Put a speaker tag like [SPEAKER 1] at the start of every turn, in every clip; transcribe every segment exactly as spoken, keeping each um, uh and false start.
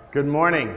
[SPEAKER 1] Good morning.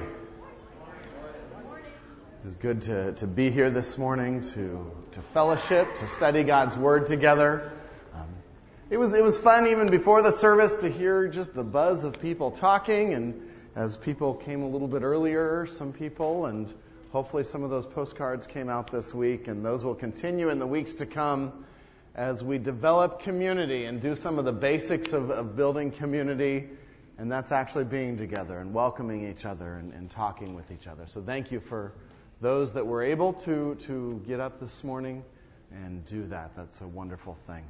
[SPEAKER 1] It's good to, to be here this morning, to, to fellowship, to study God's Word together. Um, it was it was fun even before the service to hear just the buzz of people talking, and as people came a little bit earlier, some people, and hopefully some of those postcards came out this week, and those will continue in the weeks to come as we develop community and do some of the basics of, of building community. And that's actually being together and welcoming each other and, and talking with each other. So thank you for those that were able to, to get up this morning and do that. That's a wonderful thing.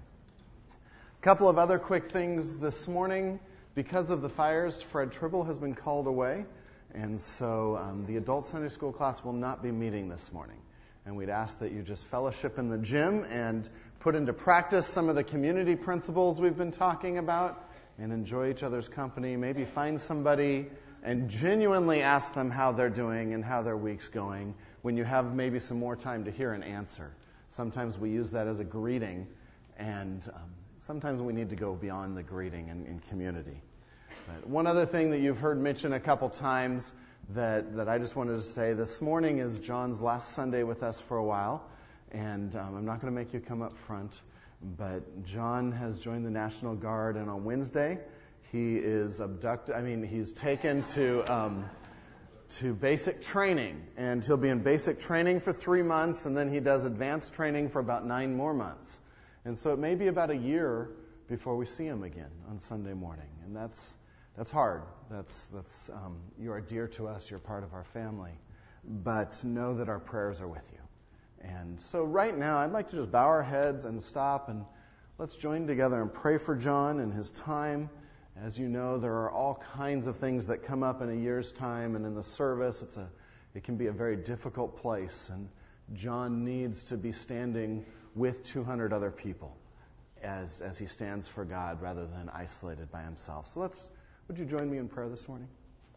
[SPEAKER 1] A couple of other quick things this morning. Because of the fires, Fred Tribble has been called away. And so um, the adult Sunday school class will not be meeting this morning. And we'd ask that you just fellowship in the gym and put into practice some of the community principles we've been talking about. And enjoy each other's company. Maybe find somebody and genuinely ask them how they're doing and how their week's going when you have maybe some more time to hear an answer. Sometimes we use that as a greeting, and um, sometimes we need to go beyond the greeting in, in community. But one other thing that you've heard mentioned a couple times that, that I just wanted to say, this morning is John's last Sunday with us for a while, and um, I'm not going to make you come up front. But John has joined the National Guard, and on Wednesday he is abducted. I mean, he's taken to um, to basic training, and he'll be in basic training for three months, and then he does advanced training for about nine more months. And so it may be about a year before we see him again on Sunday morning, and that's that's hard. That's that's um, you are dear to us. You're part of our family, but know that our prayers are with you. And so right now, I'd like to just bow our heads and stop, and let's join together and pray for John and his time. As you know, there are all kinds of things that come up in a year's time, and in the service, it's a, it can be a very difficult place, and John needs to be standing with two hundred other people as, as he stands for God rather than isolated by himself. So let's, would you join me in prayer this morning?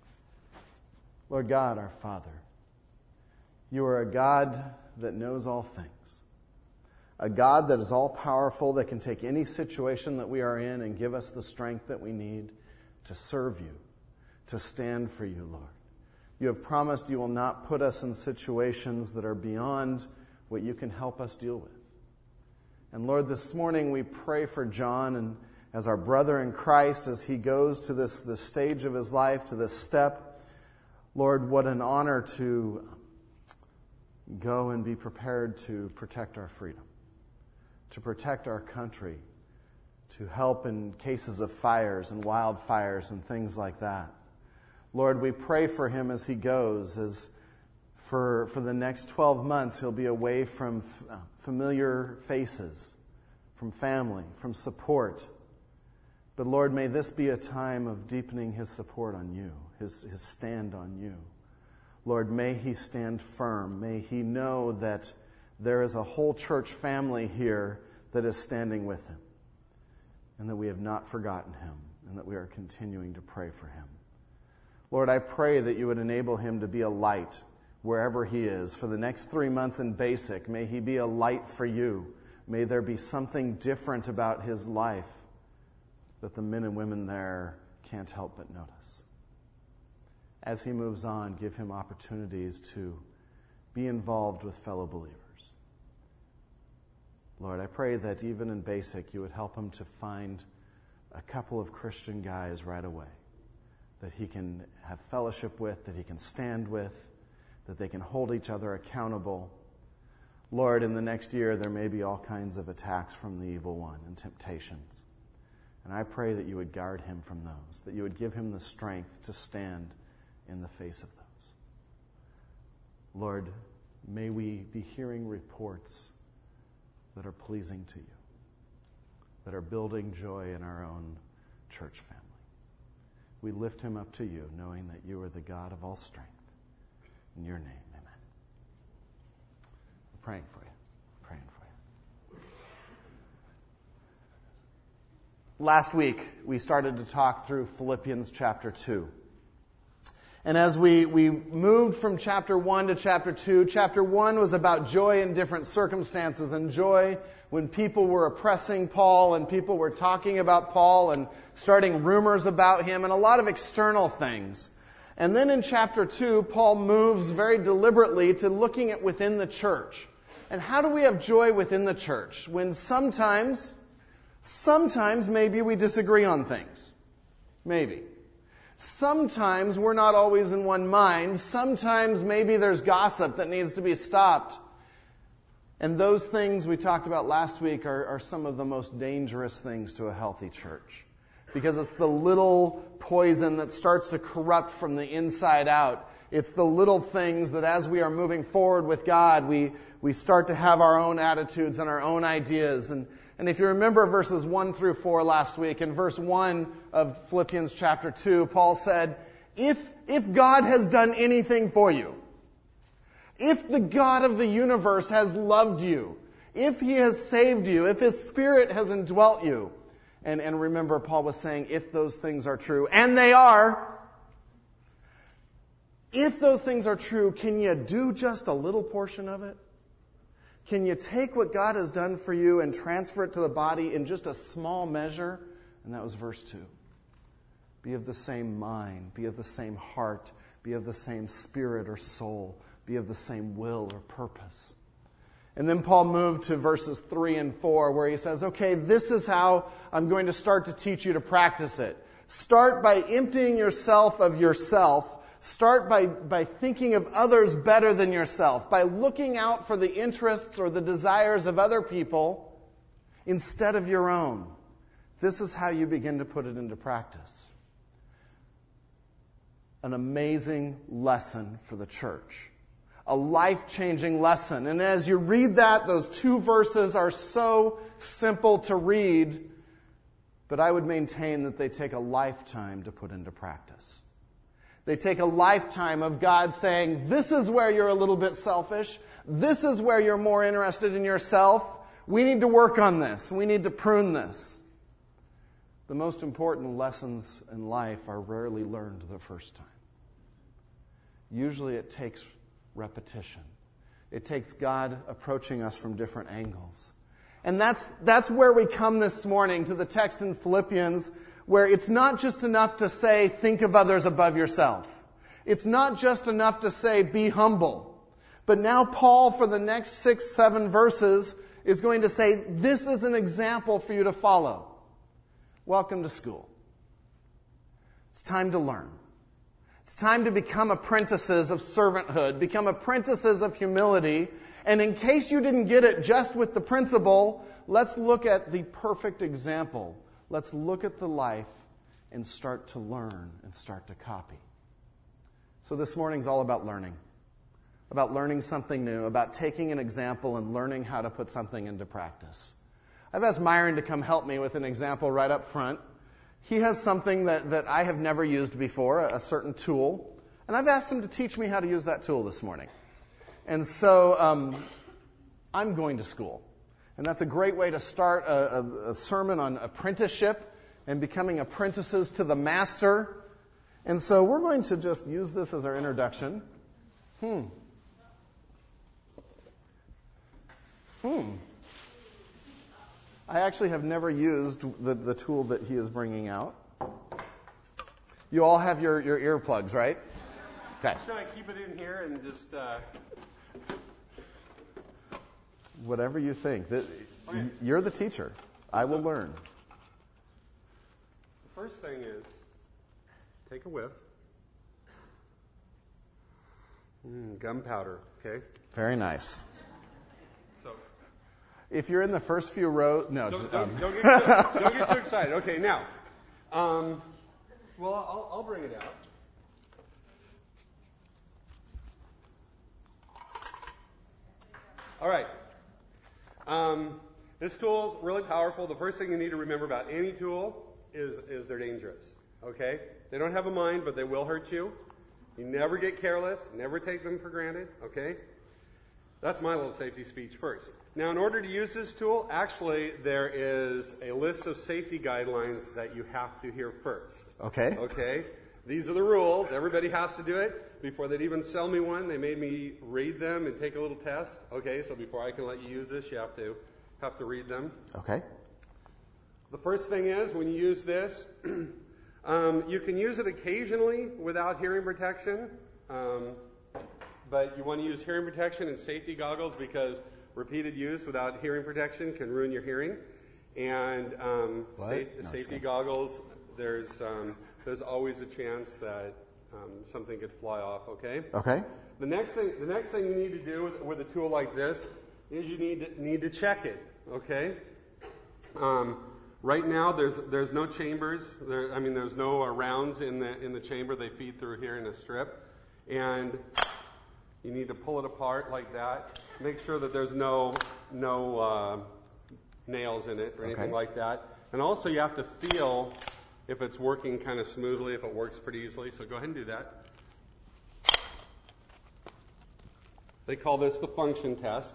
[SPEAKER 1] Lord God, our Father, you are a God that knows all things. A God that is all-powerful, that can take any situation that we are in and give us the strength that we need to serve you, to stand for you, Lord. You have promised you will not put us in situations that are beyond what you can help us deal with. And Lord, this morning we pray for John, and as our brother in Christ, as he goes to this, this stage of his life, to this step, Lord, what an honor to go and be prepared to protect our freedom, to protect our country, to help in cases of fires and wildfires and things like that. Lord, we pray for him as he goes, as for, for the next twelve months he'll be away from f- familiar faces, from family, from support. But Lord, may this be a time of deepening his support on you, his, his stand on you. Lord, may he stand firm. May he know that there is a whole church family here that is standing with him, and that we have not forgotten him, and that we are continuing to pray for him. Lord, I pray that you would enable him to be a light wherever he is. For the next three months in basic, may he be a light for you. May there be something different about his life that the men and women there can't help but notice. As he moves on, give him opportunities to be involved with fellow believers. Lord, I pray that even in basic, you would help him to find a couple of Christian guys right away that he can have fellowship with, that he can stand with, that they can hold each other accountable. Lord, in the next year, there may be all kinds of attacks from the evil one and temptations. And I pray that you would guard him from those, that you would give him the strength to stand in the face of those. Lord, may we be hearing reports that are pleasing to you, that are building joy in our own church family. We lift him up to you, knowing that you are the God of all strength. In your name, amen. We're praying for you. Praying for you. Last week, we started to talk through Philippians chapter two. And as we, we moved from chapter one to chapter two, chapter one was about joy in different circumstances, and joy when people were oppressing Paul and people were talking about Paul and starting rumors about him and a lot of external things. And then in chapter two, Paul moves very deliberately to looking at within the church. And how do we have joy within the church when sometimes, sometimes maybe we disagree on things? Maybe. Sometimes we're not always in one mind. Sometimes maybe there's gossip that needs to be stopped. And those things we talked about last week are, are some of the most dangerous things to a healthy church. Because it's the little poison that starts to corrupt from the inside out. It's the little things that as we are moving forward with God, we, we start to have our own attitudes and our own ideas. And, and if you remember verses one through four last week, in verse one of Philippians chapter two, Paul said, if, if God has done anything for you, if the God of the universe has loved you, if He has saved you, if His Spirit has indwelt you, And, and remember, Paul was saying, if those things are true, and they are, if those things are true, can you do just a little portion of it? Can you take what God has done for you and transfer it to the body in just a small measure? And that was verse two. Be of the same mind, be of the same heart, be of the same spirit or soul, be of the same will or purpose. And then Paul moved to verses three and four where he says, okay, this is how I'm going to start to teach you to practice it. Start by emptying yourself of yourself. Start by, by thinking of others better than yourself, by looking out for the interests or the desires of other people instead of your own. This is how you begin to put it into practice. An amazing lesson for the church. A life-changing lesson. And as you read that, those two verses are so simple to read, but I would maintain that they take a lifetime to put into practice. They take a lifetime of God saying, this is where you're a little bit selfish. This is where you're more interested in yourself. We need to work on this. We need to prune this. The most important lessons in life are rarely learned the first time. Usually it takes repetition. It takes God approaching us from different angles. And that's that's where we come this morning to the text in Philippians, where it's not just enough to say, think of others above yourself. It's not just enough to say, be humble. But now Paul, for the next six, seven verses, is going to say, this is an example for you to follow. Welcome to school. It's time to learn. It's time to become apprentices of servanthood, become apprentices of humility. And in case you didn't get it just with the principle, let's look at the perfect example. Let's look at the life and start to learn and start to copy. So this morning's all about learning. About learning something new, about taking an example and learning how to put something into practice. I've asked Myron to come help me with an example right up front. He has something that, that I have never used before, a, a certain tool. And I've asked him to teach me how to use that tool this morning. And so um, I'm going to school. And that's a great way to start a, a, a sermon on apprenticeship and becoming apprentices to the master. And so we're going to just use this as our introduction. Hmm. Hmm. I actually have never used the, the tool that he is bringing out. You all have your, your earplugs, right? Okay.
[SPEAKER 2] Should I keep it in here and just... Uh...
[SPEAKER 1] Whatever you think. The,
[SPEAKER 2] okay.
[SPEAKER 1] You're the teacher. I will learn.
[SPEAKER 2] The first thing is, take a whiff. Mm, gunpowder, okay?
[SPEAKER 1] Very nice.
[SPEAKER 2] So,
[SPEAKER 1] if you're in the first few rows, no.
[SPEAKER 2] Don't,
[SPEAKER 1] just,
[SPEAKER 2] don't,
[SPEAKER 1] um.
[SPEAKER 2] don't, get, too, don't get too excited. Okay, now, um, well, I'll, I'll bring it out. All right. Um, this tool's really powerful. The first thing you need to remember about any tool is, is they're dangerous. Okay? They don't have a mind, but they will hurt you. You never get careless. Never take them for granted. Okay? That's my little safety speech first. Now, in order to use this tool, actually, there is a list of safety guidelines that you have to hear first.
[SPEAKER 1] Okay.
[SPEAKER 2] Okay? These are the rules. Everybody has to do it. Before they'd even sell me one, they made me read them and take a little test. Okay, so before I can let you use this, you have to have to read them.
[SPEAKER 1] Okay.
[SPEAKER 2] The first thing is, when you use this, Um, you can use it occasionally without hearing protection, um, but you want to use hearing protection and safety goggles because repeated use without hearing protection can ruin your hearing. And um, sa-
[SPEAKER 1] No,
[SPEAKER 2] safety goggles, there's um, there's always a chance that um, something could fly off. Okay.
[SPEAKER 1] Okay.
[SPEAKER 2] The next thing the next thing you need to do with, with a tool like this is you need to, need to check it. Okay. Um, Right now, there's there's no chambers. There, I mean, there's no uh, rounds in the in the chamber. They feed through here in a strip, and you need to pull it apart like that. Make sure that there's no no uh, nails in it or anything
[SPEAKER 1] Okay.
[SPEAKER 2] like that. And also, you have to feel if it's working kind of smoothly, if it works pretty easily. So go ahead and do that. They call this the function test.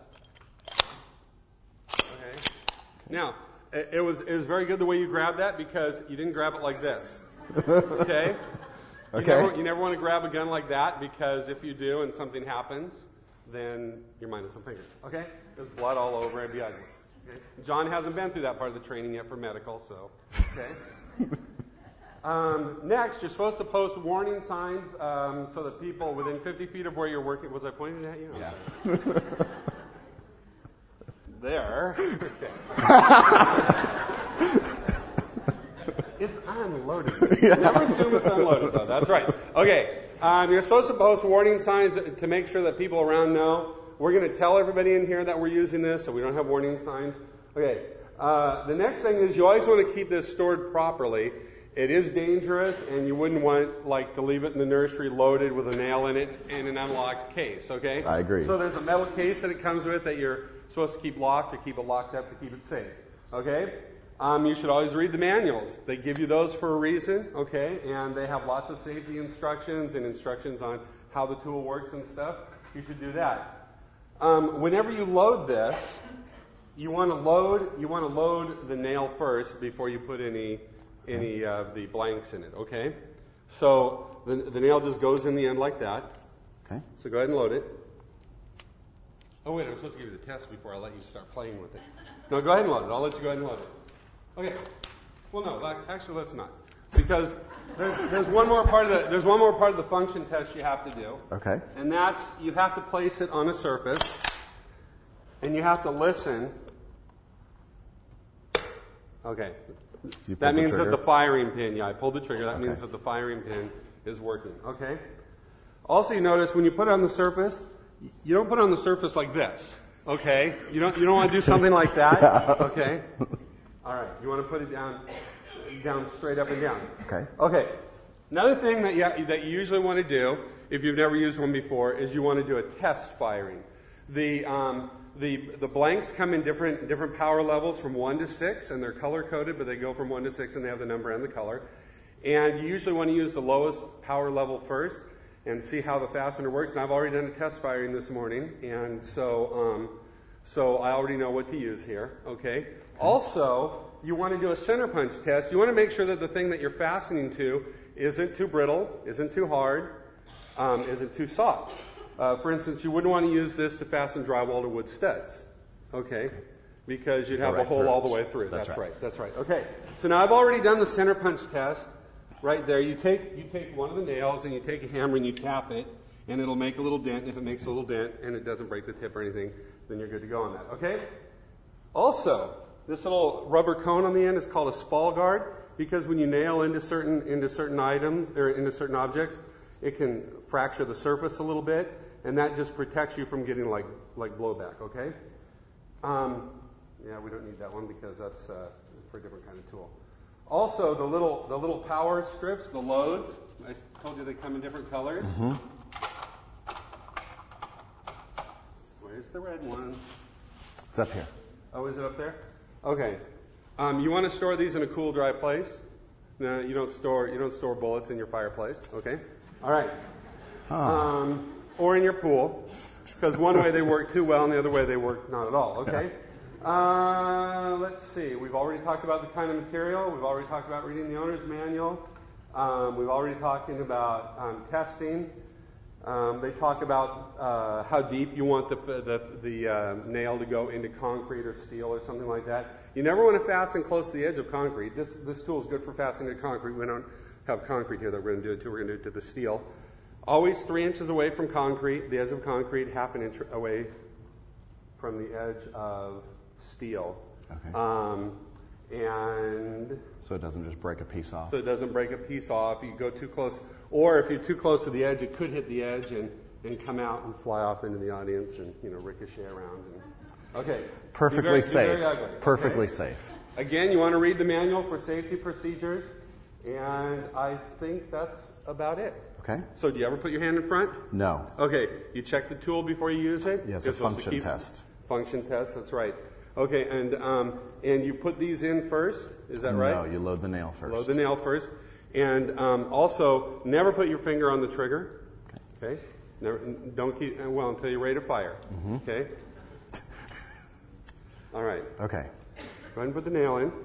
[SPEAKER 2] Okay. Now. It was it was very good the way you grabbed that because you didn't grab it like this. Okay? You
[SPEAKER 1] Okay.
[SPEAKER 2] never, you never want to grab a gun like that because if you do and something happens, then you're minus some fingers. Okay? There's blood all over it. It'd be ugly. Okay? John hasn't been through that part of the training yet for medical, so okay. Um, next, you're supposed to post warning signs um, so that people within fifty feet of where you're working. Was I pointing at you?
[SPEAKER 1] Yeah.
[SPEAKER 2] There. Okay. It's unloaded. Never assume it's unloaded, though. That's right. Okay. Um, you're supposed to post warning signs to make sure that people around know. We're going to tell everybody in here that we're using this, so we don't have warning signs. Okay. Uh, the next thing is you always want to keep this stored properly. It is dangerous, and you wouldn't want, like, to leave it in the nursery loaded with a nail in it in an unlocked case, okay?
[SPEAKER 1] I agree.
[SPEAKER 2] So there's a metal case that it comes with that you're supposed to keep locked or keep it locked up to keep it safe, okay? Um, you should always read the manuals. They give you those for a reason, okay? And they have lots of safety instructions and instructions on how the tool works and stuff. You should do that. Um, whenever you load this, you want to load you want to load the nail first before you put any any of uh, the blanks in it, okay? So the, the nail just goes in the end like that.
[SPEAKER 1] Okay.
[SPEAKER 2] So go ahead and load it. Oh, wait, I'm supposed to give you the test before I let you start playing with it. No, go ahead and load it. I'll let you go ahead and load it. Okay. Well, no, like, actually, let's not. Because there's, there's one more part of the there's one more part of the function test you have to do.
[SPEAKER 1] Okay.
[SPEAKER 2] And that's you have to place it on a surface, and you have to listen. Okay. That means that the firing pin, yeah, I pulled the trigger. That
[SPEAKER 1] Okay.
[SPEAKER 2] means that the firing pin is working. Okay. Also, you notice when you put it on the surface, you don't put it on the surface like this. Okay. You don't you don't want to do something like that. Okay. All right. You want to put it down down straight up and down.
[SPEAKER 1] Okay.
[SPEAKER 2] Okay. Another thing that you that you usually want to do if you've never used one before is you want to do a test firing. The um, the the blanks come in different different power levels from one to six, and they're color coded, but they go from one to six, and they have the number and the color. And you usually want to use the lowest power level first and see how the fastener works. And I've already done a test firing this morning, and so um, so I already know what to use here. Okay. Also, you want to do a center punch test. You want to make sure that the thing that you're fastening to isn't too brittle, isn't too hard, um, isn't too soft. Uh, for instance, you wouldn't want to use this to fasten drywall to wood studs, okay? Because you'd have
[SPEAKER 1] Go
[SPEAKER 2] a
[SPEAKER 1] right
[SPEAKER 2] hole
[SPEAKER 1] through.
[SPEAKER 2] all the way through.
[SPEAKER 1] That's
[SPEAKER 2] That's,
[SPEAKER 1] right.
[SPEAKER 2] right. That's right. Okay. So now I've already done the center punch test. Right there, you take you take one of the nails and you take a hammer and you tap it, and it'll make a little dent. If it makes a little dent and it doesn't break the tip or anything, then you're good to go on that. Okay. Also, this little rubber cone on the end is called a spall guard because when you nail into certain into certain items or into certain objects, it can fracture the surface a little bit, and that just protects you from getting like like blowback. Okay. Um, yeah, we don't need that one because that's uh, for a different kind of tool. Also, the little the little power strips, the loads. I told you they come in different colors.
[SPEAKER 1] Mm-hmm.
[SPEAKER 2] Where's the red one?
[SPEAKER 1] It's up here.
[SPEAKER 2] Oh, is it up there? Okay. Um, you want to store these in a cool, dry place. No, you don't store you don't store bullets in your fireplace. Okay. All right.
[SPEAKER 1] Huh.
[SPEAKER 2] Um, or in your pool, because one way they work too well, and the other way they work not at all. Okay. Uh, let's see. We've already talked about the kind of material. We've already talked about reading the owner's manual. Um, we've already talking about um, testing. Um, they talk about uh, how deep you want the the, the uh, nail to go into concrete or steel or something like that. You never want to fasten close to the edge of concrete. This this tool is good for fastening to concrete. We don't have concrete here that we're going to do it to. We're going to do it to the steel. Always three inches away from concrete, the edge of concrete, half an inch away from the edge of steel.
[SPEAKER 1] Okay.
[SPEAKER 2] Um, and
[SPEAKER 1] so it doesn't just break a piece off.
[SPEAKER 2] So it doesn't break a piece off. You go too close, or if you're too close to the edge, it could hit the edge and, and come out and fly off into the audience and, you know, ricochet around. And, okay.
[SPEAKER 1] Perfectly
[SPEAKER 2] very,
[SPEAKER 1] safe.
[SPEAKER 2] very ugly,
[SPEAKER 1] Perfectly
[SPEAKER 2] okay?
[SPEAKER 1] safe.
[SPEAKER 2] Again, you want to read the manual for safety procedures, and I think that's about it.
[SPEAKER 1] Okay.
[SPEAKER 2] So do you ever put your hand in front?
[SPEAKER 1] No.
[SPEAKER 2] Okay. You check the tool before you use it?
[SPEAKER 1] Yes,
[SPEAKER 2] You're
[SPEAKER 1] a
[SPEAKER 2] supposed to
[SPEAKER 1] function
[SPEAKER 2] keep-
[SPEAKER 1] test.
[SPEAKER 2] Function test, that's right. Okay, and um, and you put these in first, is that right?
[SPEAKER 1] No, you load the nail first.
[SPEAKER 2] Load the nail first. And um, also, never put your finger on the trigger. Okay. Okay? Never, don't keep, well, until you're ready to fire.
[SPEAKER 1] Mm-hmm.
[SPEAKER 2] Okay? All right.
[SPEAKER 1] Okay.
[SPEAKER 2] Go ahead and put the nail in.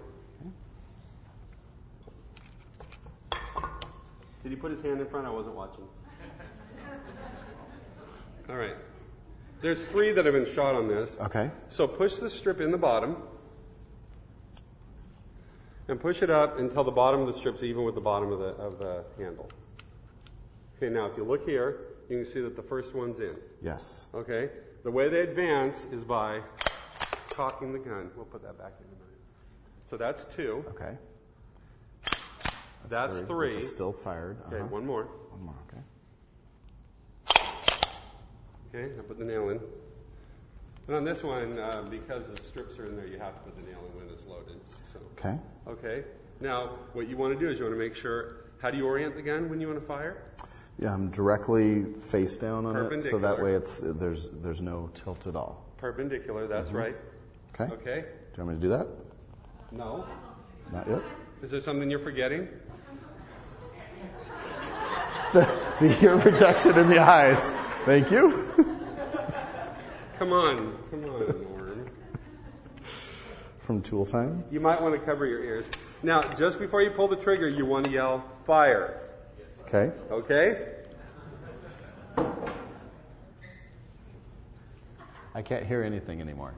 [SPEAKER 2] Did he put his hand in front? I wasn't watching. All right. There's three that have been shot on this.
[SPEAKER 1] Okay.
[SPEAKER 2] So push the strip in the bottom and push it up until the bottom of the strip's even with the bottom of the of the handle. Okay, now if you look here, you can see that the first one's in.
[SPEAKER 1] Yes.
[SPEAKER 2] Okay? The way they advance is by cocking the gun. We'll put that back in a minute. So that's two.
[SPEAKER 1] Okay.
[SPEAKER 2] That's, that's three.
[SPEAKER 1] Which is still fired. Uh-huh.
[SPEAKER 2] Okay, one more.
[SPEAKER 1] One more, okay.
[SPEAKER 2] Okay, I put the nail in. And on this one, uh, because the strips are in there, you have to put the nail in when it's loaded. So.
[SPEAKER 1] Okay.
[SPEAKER 2] Okay. Now, what you want to do is you want to make sure, how do you orient the gun when you want to fire?
[SPEAKER 1] Yeah, I'm directly face down on it, so that way it's there's there's no tilt at all.
[SPEAKER 2] Perpendicular, that's mm-hmm. right.
[SPEAKER 1] Okay.
[SPEAKER 2] Okay.
[SPEAKER 1] Do you want me to do that?
[SPEAKER 2] No.
[SPEAKER 1] Not yet.
[SPEAKER 2] Is there something you're forgetting?
[SPEAKER 1] the, the ear protection in the eyes. Thank you.
[SPEAKER 2] Come on. Come on, Norm.
[SPEAKER 1] From tool time?
[SPEAKER 2] You might want to cover your ears. Now, just before you pull the trigger, you want to yell, fire.
[SPEAKER 1] Okay.
[SPEAKER 2] Okay?
[SPEAKER 1] I can't hear anything anymore.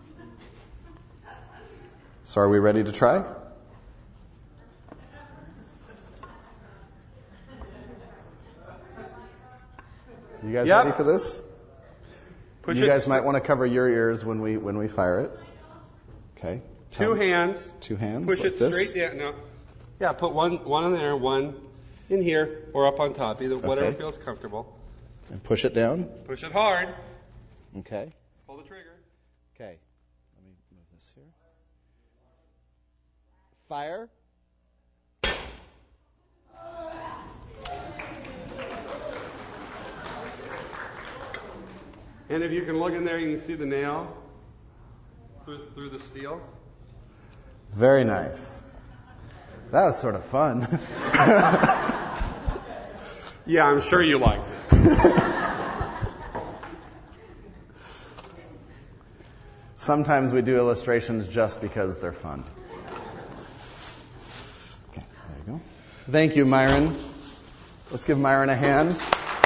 [SPEAKER 1] So are we ready to try? You guys
[SPEAKER 2] yep.
[SPEAKER 1] ready for this?
[SPEAKER 2] Push
[SPEAKER 1] you
[SPEAKER 2] it
[SPEAKER 1] guys
[SPEAKER 2] st-
[SPEAKER 1] might want to cover your ears when we when we fire it. Okay.
[SPEAKER 2] Two
[SPEAKER 1] Ten.
[SPEAKER 2] hands.
[SPEAKER 1] Two hands.
[SPEAKER 2] Push
[SPEAKER 1] like
[SPEAKER 2] it
[SPEAKER 1] this.
[SPEAKER 2] straight down. No. Yeah, put one one in there, one in here, or up on top, either whatever
[SPEAKER 1] okay.
[SPEAKER 2] feels comfortable.
[SPEAKER 1] And push it down.
[SPEAKER 2] Push it hard.
[SPEAKER 1] Okay.
[SPEAKER 2] Pull the trigger.
[SPEAKER 1] Okay. Let me move this here. Fire.
[SPEAKER 2] And if you can look in there, you can see the nail through, through the steel.
[SPEAKER 1] Very nice. That was sort of fun.
[SPEAKER 2] Yeah, I'm sure you liked it.
[SPEAKER 1] Sometimes we do illustrations just because they're fun. Okay, there you go. Thank you, Myron. Let's give Myron a hand.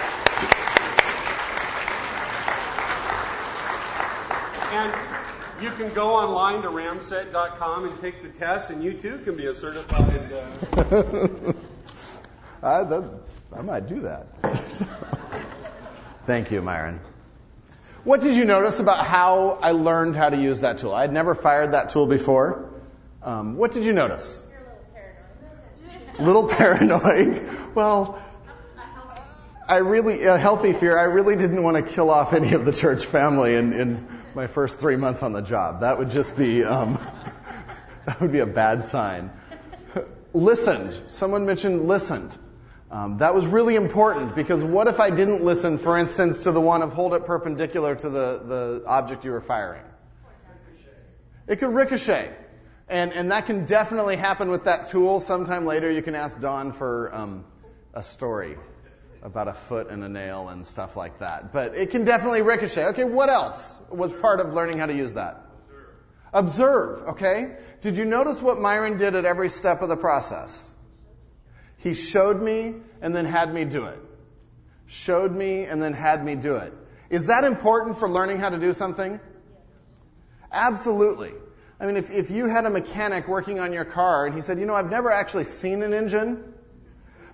[SPEAKER 2] And you can go online to ramset dot com and take the test, and you too can be a certified... Uh...
[SPEAKER 1] I, that, I might do that. Thank you, Myron. What did you notice about how I learned how to use that tool? I had never fired that tool before. Um, what did you notice? You're a little paranoid. Little paranoid. Well, I really, a healthy fear, I really didn't want to kill off any of the church family in, in my first three months on the job. That would just be, um, that would be a bad sign. Listened. Someone mentioned listened. Um, that was really important because what if I didn't listen, for instance, to the one of hold it perpendicular to the, the object you were firing? It could ricochet. And, and that can definitely happen with that tool. Sometime later you can ask Dawn for um, a story about a foot and a nail and stuff like that. But it can definitely ricochet. Okay, what else was part of learning how to use that? Observe. Observe, okay? Did you notice what Myron did at every step of the process? He showed me and then had me do it. Showed me and then had me do it. Is that important for learning how to do something? Absolutely. I mean, if, if you had a mechanic working on your car and he said, you know, I've never actually seen an engine,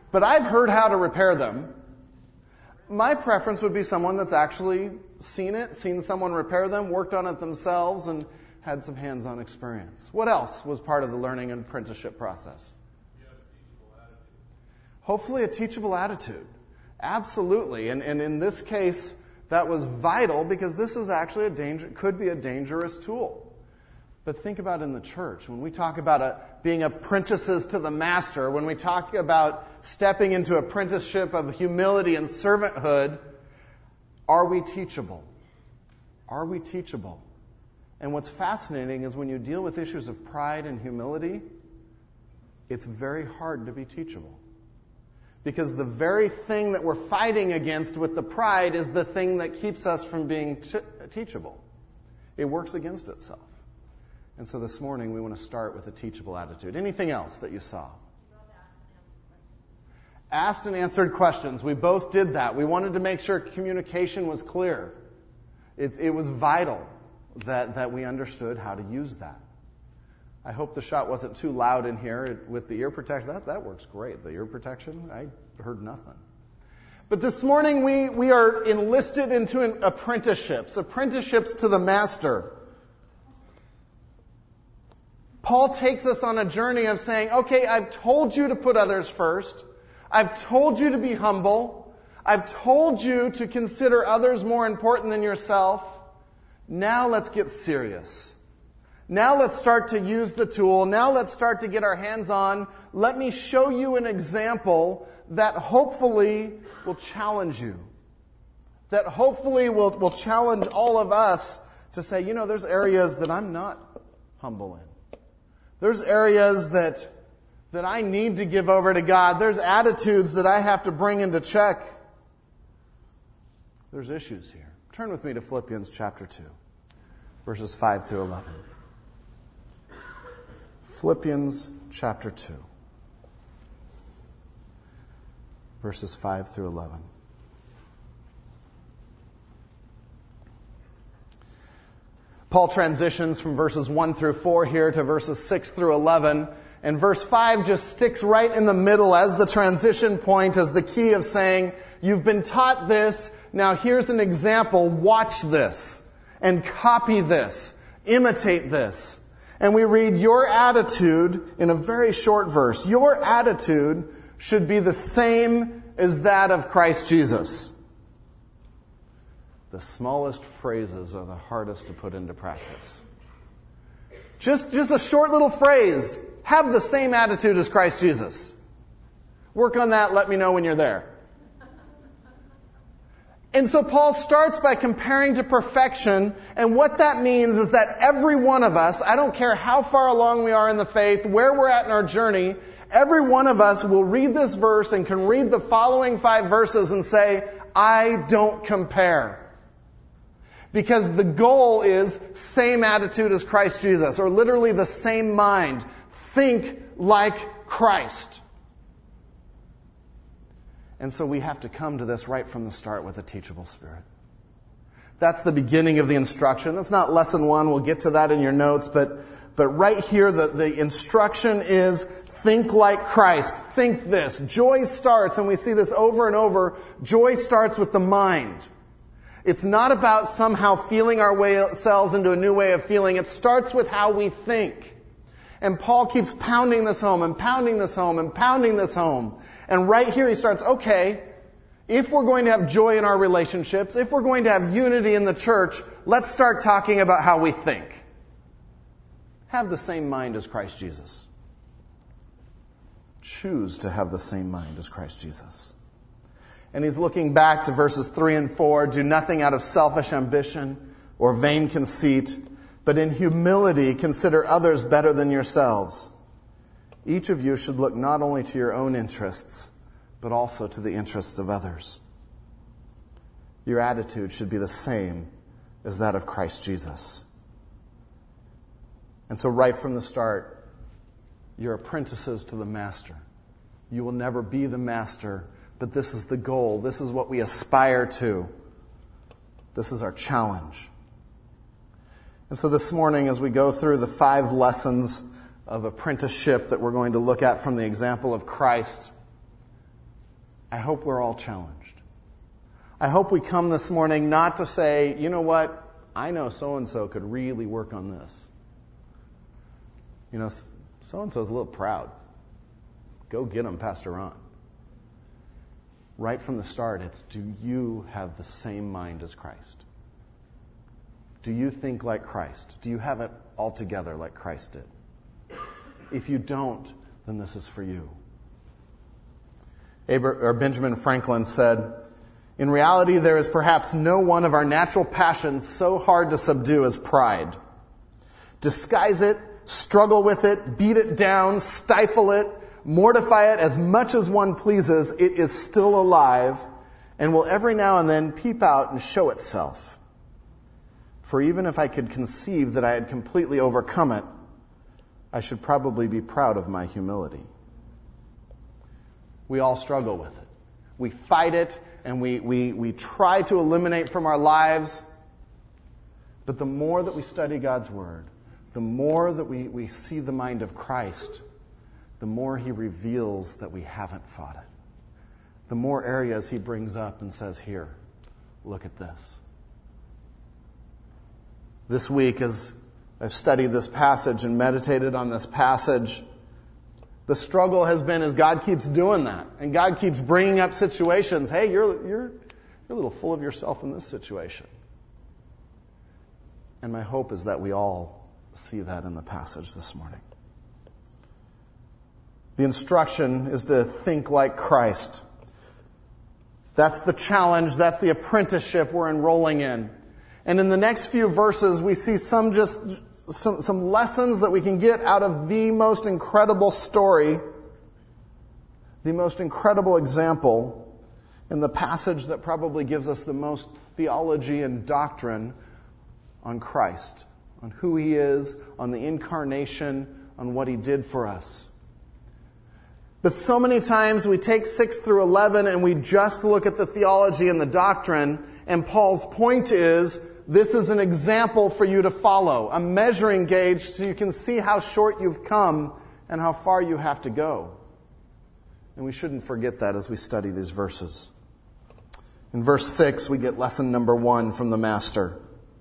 [SPEAKER 1] but I've heard how to repair them. My preference would be someone that's actually seen it, seen someone repair them, worked on it themselves, and had some hands-on experience. What else was part of the learning and apprenticeship process?
[SPEAKER 3] You have a teachable attitude.
[SPEAKER 1] Hopefully a teachable attitude. Absolutely. And, and in this case, that was vital because this is actually a danger, could be a dangerous tool. But think about in the church, when we talk about a, being apprentices to the master, when we talk about stepping into apprenticeship of humility and servanthood, are we teachable? Are we teachable? And what's fascinating is when you deal with issues of pride and humility, it's very hard to be teachable. Because the very thing that we're fighting against with the pride is the thing that keeps us from being t- teachable. It works against itself. And so this morning we want to start with a teachable attitude. Anything else that you saw? Asked and answered questions. We both did that. We wanted to make sure communication was clear. It, it was vital that, that we understood how to use that. I hope the shot wasn't too loud in here with the ear protection. That, that works great. The ear protection, I heard nothing. But this morning we, we are enlisted into an apprenticeships, apprenticeships to the master. Paul takes us on a journey of saying, okay, I've told you to put others first. I've told you to be humble. I've told you to consider others more important than yourself. Now let's get serious. Now let's start to use the tool. Now let's start to get our hands on. Let me show you an example that hopefully will challenge you. That hopefully will, will challenge all of us to say, you know, there's areas that I'm not humble in. There's areas that that I need to give over to God. There's attitudes that I have to bring into check. There's issues here. Turn with me to Philippians chapter two, verses five through eleven. Philippians chapter two, verses five through eleven. Paul transitions from verses one through four here to verses six through eleven. And verse five just sticks right in the middle as the transition point, as the key of saying, you've been taught this, now here's an example, watch this, and copy this, imitate this. And we read, your attitude, in a very short verse, your attitude should be the same as that of Christ Jesus. The smallest phrases are the hardest to put into practice. Just, just a short little phrase. Have the same attitude as Christ Jesus. Work on that. Let me know when you're there. And so Paul starts by comparing to perfection. And what that means is that every one of us, I don't care how far along we are in the faith, where we're at in our journey, every one of us will read this verse and can read the following five verses and say, I don't compare. Because the goal is same attitude as Christ Jesus, or literally the same mind. Think like Christ. And so we have to come to this right from the start with a teachable spirit. That's the beginning of the instruction. That's not lesson one. We'll get to that in your notes. But, but right here, the, the instruction is think like Christ. Think this. Joy starts, and we see this over and over, joy starts with the mind. It's not about somehow feeling ourselves into a new way of feeling. It starts with how we think. And Paul keeps pounding this home and pounding this home and pounding this home. And right here he starts, okay, if we're going to have joy in our relationships, if we're going to have unity in the church, let's start talking about how we think. Have the same mind as Christ Jesus. Choose to have the same mind as Christ Jesus. And he's looking back to verses three and four. Do nothing out of selfish ambition or vain conceit, but in humility consider others better than yourselves. Each of you should look not only to your own interests, but also to the interests of others. Your attitude should be the same as that of Christ Jesus. And so right from the start, you're apprentices to the master. You will never be the master, but this is the goal. This is what we aspire to. This is our challenge. And so this morning, as we go through the five lessons of apprenticeship that we're going to look at from the example of Christ, I hope we're all challenged. I hope we come this morning not to say, you know what, I know so-and-so could really work on this. You know, so-and-so's a little proud. Go get him, Pastor Ron. Right from the start, it's, do you have the same mind as Christ? Do you think like Christ? Do you have it all together like Christ did? If you don't, then this is for you. Abra- or Benjamin Franklin said, in reality, there is perhaps no one of our natural passions so hard to subdue as pride. Disguise it, struggle with it, beat it down, stifle it, mortify it as much as one pleases, it is still alive and will every now and then peep out and show itself. For even if I could conceive that I had completely overcome it, I should probably be proud of my humility. We all struggle with it. We fight it and we, we, we try to eliminate from our lives. But the more that we study God's Word, the more that we, we see the mind of Christ, the more He reveals that we haven't fought it. The more areas He brings up and says, here, look at this. This week, as I've studied this passage and meditated on this passage, the struggle has been as God keeps doing that. And God keeps bringing up situations. Hey, you're, you're, you're a little full of yourself in this situation. And my hope is that we all see that in the passage this morning. The instruction is to think like Christ. That's the challenge. That's the apprenticeship we're enrolling in. And in the next few verses, we see some just some, some lessons that we can get out of the most incredible story, the most incredible example in the passage that probably gives us the most theology and doctrine on Christ, on who He is, on the incarnation, on what He did for us. But so many times we take six through eleven and we just look at the theology and the doctrine, and Paul's point is, this is an example for you to follow, a measuring gauge so you can see how short you've come and how far you have to go. And we shouldn't forget that as we study these verses. In verse six, we get lesson number one from the Master.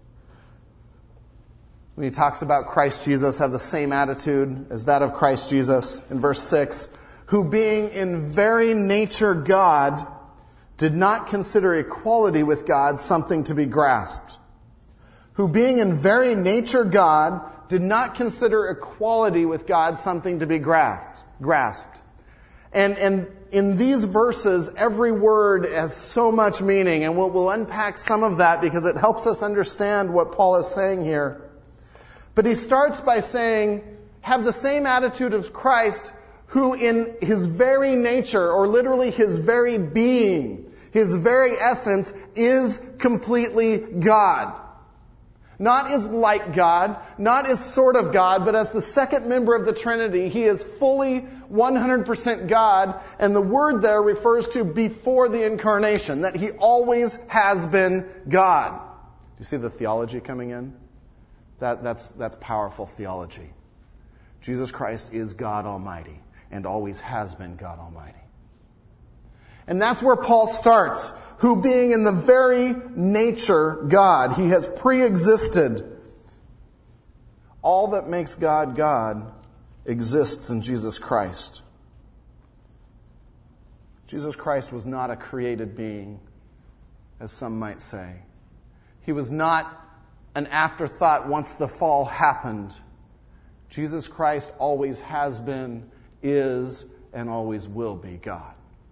[SPEAKER 1] When he talks about Christ Jesus, have the same attitude as that of Christ Jesus. In verse six, who being in very nature God, did not consider equality with God something to be grasped. Who being in very nature God, did not consider equality with God something to be grasped. grasped. And, and in these verses, every word has so much meaning, and we'll, we'll unpack some of that because it helps us understand what Paul is saying here. But he starts by saying, have the same attitude of Christ, who in His very nature, or literally His very being, His very essence, is completely God. Not as like God, not as sort of God, but as the second member of the Trinity, He is fully one hundred percent God, and the word there refers to before the incarnation, that He always has been God. Do you see the theology coming in? That, that's, that's powerful theology. Jesus Christ is God Almighty, and always has been God Almighty. And that's where Paul starts, who being in the very nature God, He has pre-existed. All that makes God God exists in Jesus Christ. Jesus Christ was not a created being, as some might say. He was not an afterthought once the fall happened. Jesus Christ always has been, is, and always will be God.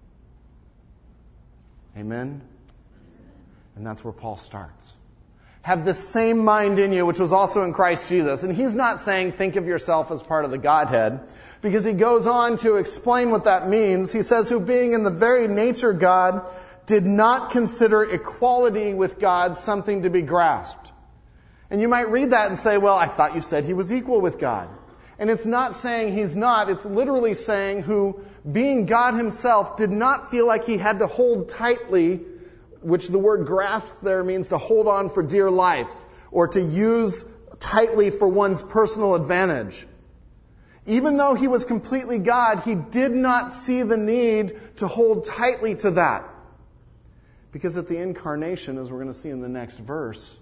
[SPEAKER 1] Amen? And that's where Paul starts. Have the same mind in you, which was also in Christ Jesus. And he's not saying think of yourself as part of the Godhead, because he goes on to explain what that means. He says, who being in the very nature God, did not consider equality with God something to be grasped. And you might read that and say, well, I thought you said He was equal with God. And it's not saying He's not. It's literally saying who, being God Himself, did not feel like He had to hold tightly, which the word grasp there means to hold on for dear life, or to use tightly for one's personal advantage. Even though he was completely God, he did not see the need to hold tightly to that. Because at the incarnation, as we're going to see in the next verse,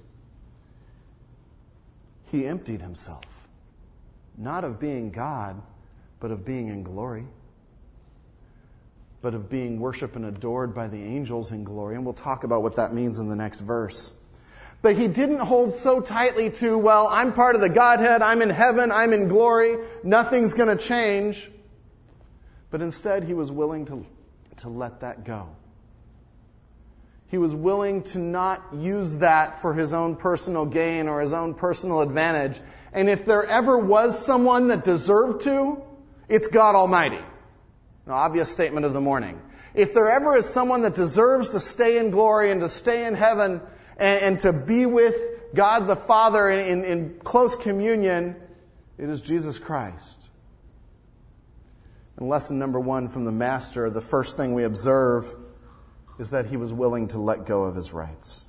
[SPEAKER 1] he emptied himself. Not of being God, but of being in glory. But of being worshipped and adored by the angels in glory. And we'll talk about what that means in the next verse. But he didn't hold so tightly to, well, I'm part of the Godhead, I'm in heaven, I'm in glory, nothing's going to change. But instead, he was willing to, to let that go. He was willing to not use that for his own personal gain or his own personal advantage. And if there ever was someone that deserved to, it's God Almighty. An obvious statement of the morning. If there ever is someone that deserves to stay in glory and to stay in heaven and, and to be with God the Father in, in, in close communion, it is Jesus Christ. And lesson number one from the Master, the first thing we observe is that he was willing to let go of his rights.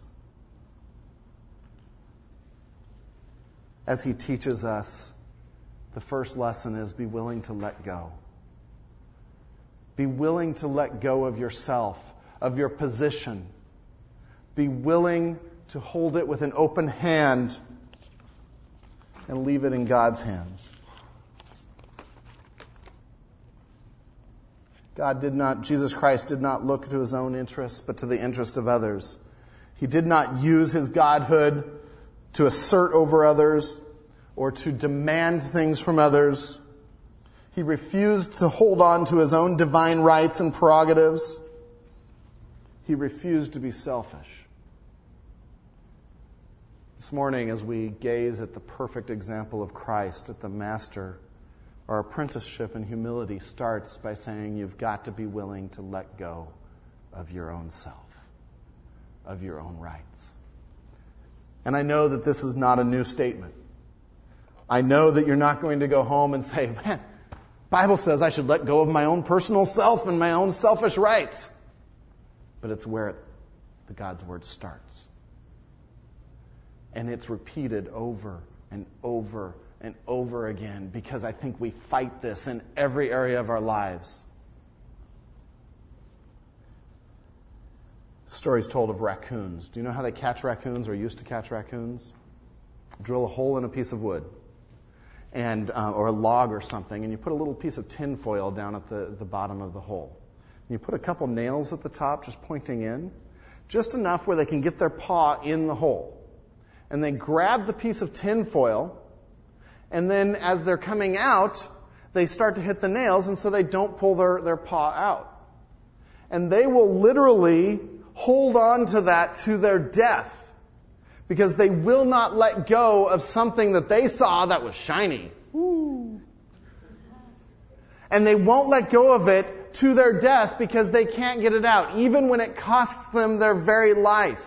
[SPEAKER 1] As he teaches us, the first lesson is be willing to let go. Be willing to let go of yourself, of your position. Be willing to hold it with an open hand and leave it in God's hands. God did not, Jesus Christ did not look to his own interests, but to the interests of others. He did not use his godhood to assert over others or to demand things from others. He refused to hold on to his own divine rights and prerogatives. He refused to be selfish. This morning, as we gaze at the perfect example of Christ, at the Master, our apprenticeship in humility starts by saying you've got to be willing to let go of your own self, of your own rights. And I know that this is not a new statement. I know that you're not going to go home and say, man, the Bible says I should let go of my own personal self and my own selfish rights. But it's where it, the God's Word starts. And it's repeated over and over and over again because I think we fight this in every area of our lives. Stories told of raccoons. Do you know how they catch raccoons or used to catch raccoons? Drill a hole in a piece of wood and uh, or a log or something, and you put a little piece of tin foil down at the, the bottom of the hole. And you put a couple nails at the top just pointing in, just enough where they can get their paw in the hole. And they grab the piece of tin foil, and then as they're coming out, they start to hit the nails, and so they don't pull their, their paw out. And they will literally hold on to that to their death, because they will not let go of something that they saw that was shiny. Woo. And they won't let go of it to their death because they can't get it out, even when it costs them their very life.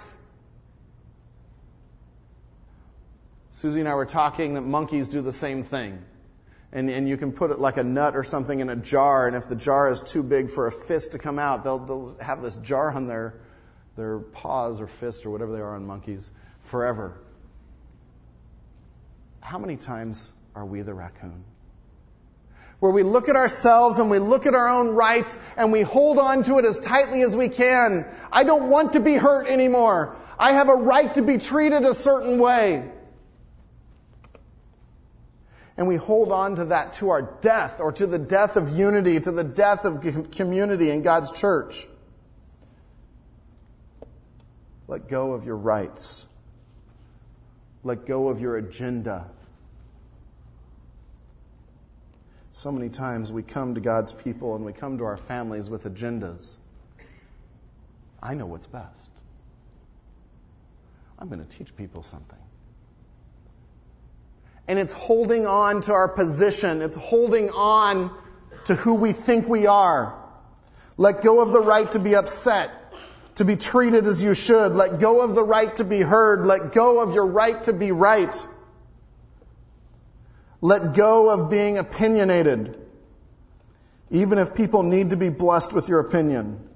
[SPEAKER 1] Susie and I were talking that monkeys do the same thing. And, and you can put it like a nut or something in a jar, and if the jar is too big for a fist to come out, they'll, they'll have this jar on their, their paws or fist or whatever they are on monkeys forever. How many times are we the raccoon? Where we look at ourselves and we look at our own rights and we hold on to it as tightly as we can. I don't want to be hurt anymore. I have a right to be treated a certain way. And we hold on to that to our death, or to the death of unity, to the death of community in God's church. Let go of your rights. Let go of your agenda. So many times we come to God's people and we come to our families with agendas. I know what's best. I'm going to teach people something. And it's holding on to our position. It's holding on to who we think we are. Let go of the right to be upset, to be treated as you should. Let go of the right to be heard. Let go of your right to be right. Let go of being opinionated, even if people need to be blessed with your opinion.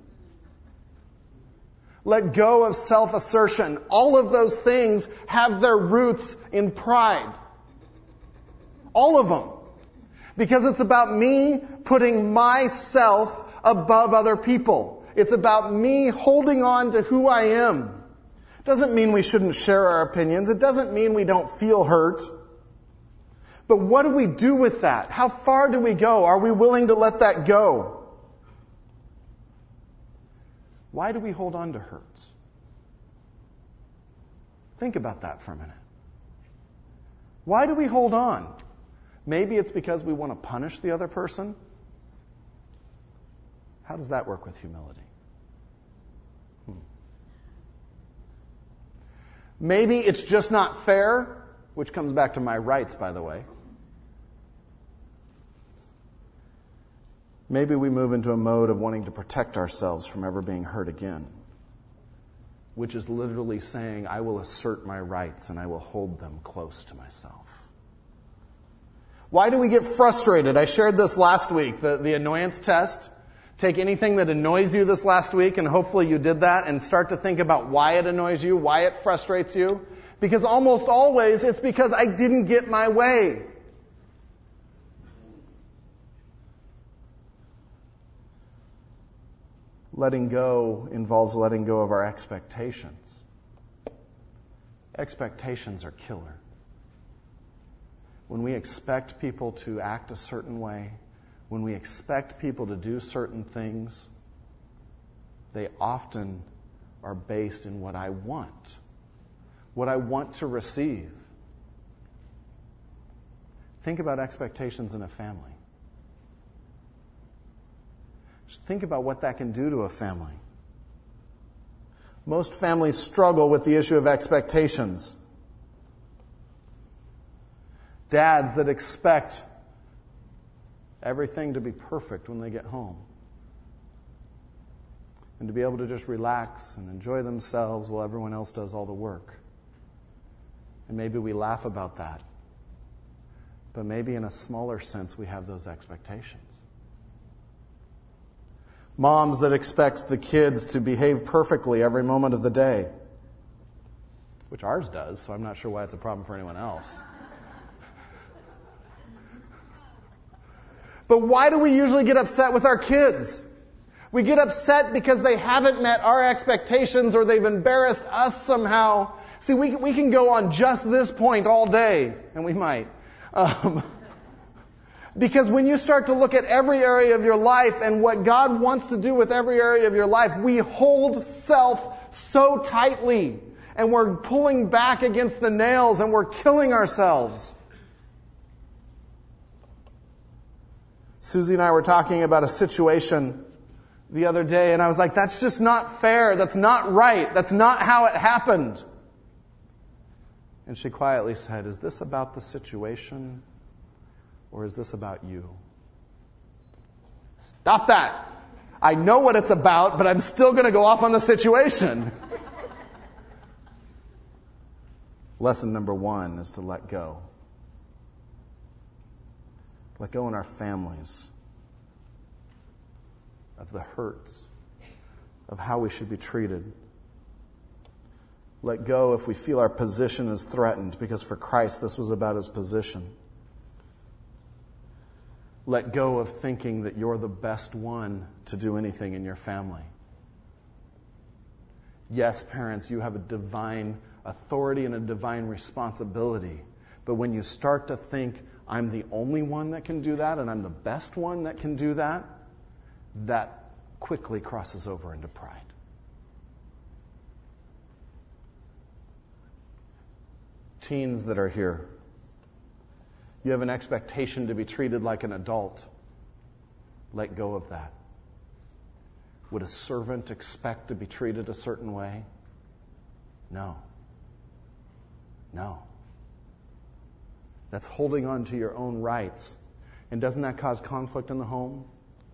[SPEAKER 1] Let go of self-assertion. All of those things have their roots in pride. All of them. Because it's about me putting myself above other people. It's about me holding on to who I am. It doesn't mean we shouldn't share our opinions. It doesn't mean we don't feel hurt. But what do we do with that? How far do we go? Are we willing to let that go? Why do we hold on to hurts? Think about that for a minute. Why do we hold on? Maybe it's because we want to punish the other person. How does that work with humility? Hmm. Maybe it's just not fair, which comes back to my rights, by the way. Maybe we move into a mode of wanting to protect ourselves from ever being hurt again, which is literally saying, I will assert my rights and I will hold them close to myself. Why do we get frustrated? I shared this last week, the, the annoyance test. Take anything that annoys you this last week, and hopefully you did that, and start to think about why it annoys you, why it frustrates you. Because almost always it's because I didn't get my way. Letting go involves letting go of our expectations. Expectations are killer. When we expect people to act a certain way, when we expect people to do certain things, they often are based in what I want, what I want to receive. Think about expectations in a family. Just think about what that can do to a family. Most families struggle with the issue of expectations. Dads that expect everything to be perfect when they get home. And to be able to just relax and enjoy themselves while everyone else does all the work. And maybe we laugh about that. But maybe in a smaller sense we have those expectations. Moms that expect the kids to behave perfectly every moment of the day. Which ours does, so I'm not sure why it's a problem for anyone else. But why do we usually get upset with our kids? We get upset because they haven't met our expectations or they've embarrassed us somehow. See, we, we can go on just this point all day, and we might. Um, because when you start to look at every area of your life and what God wants to do with every area of your life, we hold self so tightly, and we're pulling back against the nails, and we're killing ourselves. Susie and I were talking about a situation the other day, and I was like, that's just not fair. That's not right. That's not how it happened. And she quietly said, is this about the situation, or is this about you? Stop that. I know what it's about, but I'm still going to go off on the situation. Lesson number one is to let go. Let go in our families of the hurts, of how we should be treated. Let go if we feel our position is threatened, because for Christ this was about his position. Let go of thinking that you're the best one to do anything in your family. Yes, parents, you have a divine authority and a divine responsibility. But when you start to think, I'm the only one that can do that, and I'm the best one that can do that, that quickly crosses over into pride. Teens that are here, you have an expectation to be treated like an adult. Let go of that. Would a servant expect to be treated a certain way? No. No. That's holding on to your own rights. And doesn't that cause conflict in the home?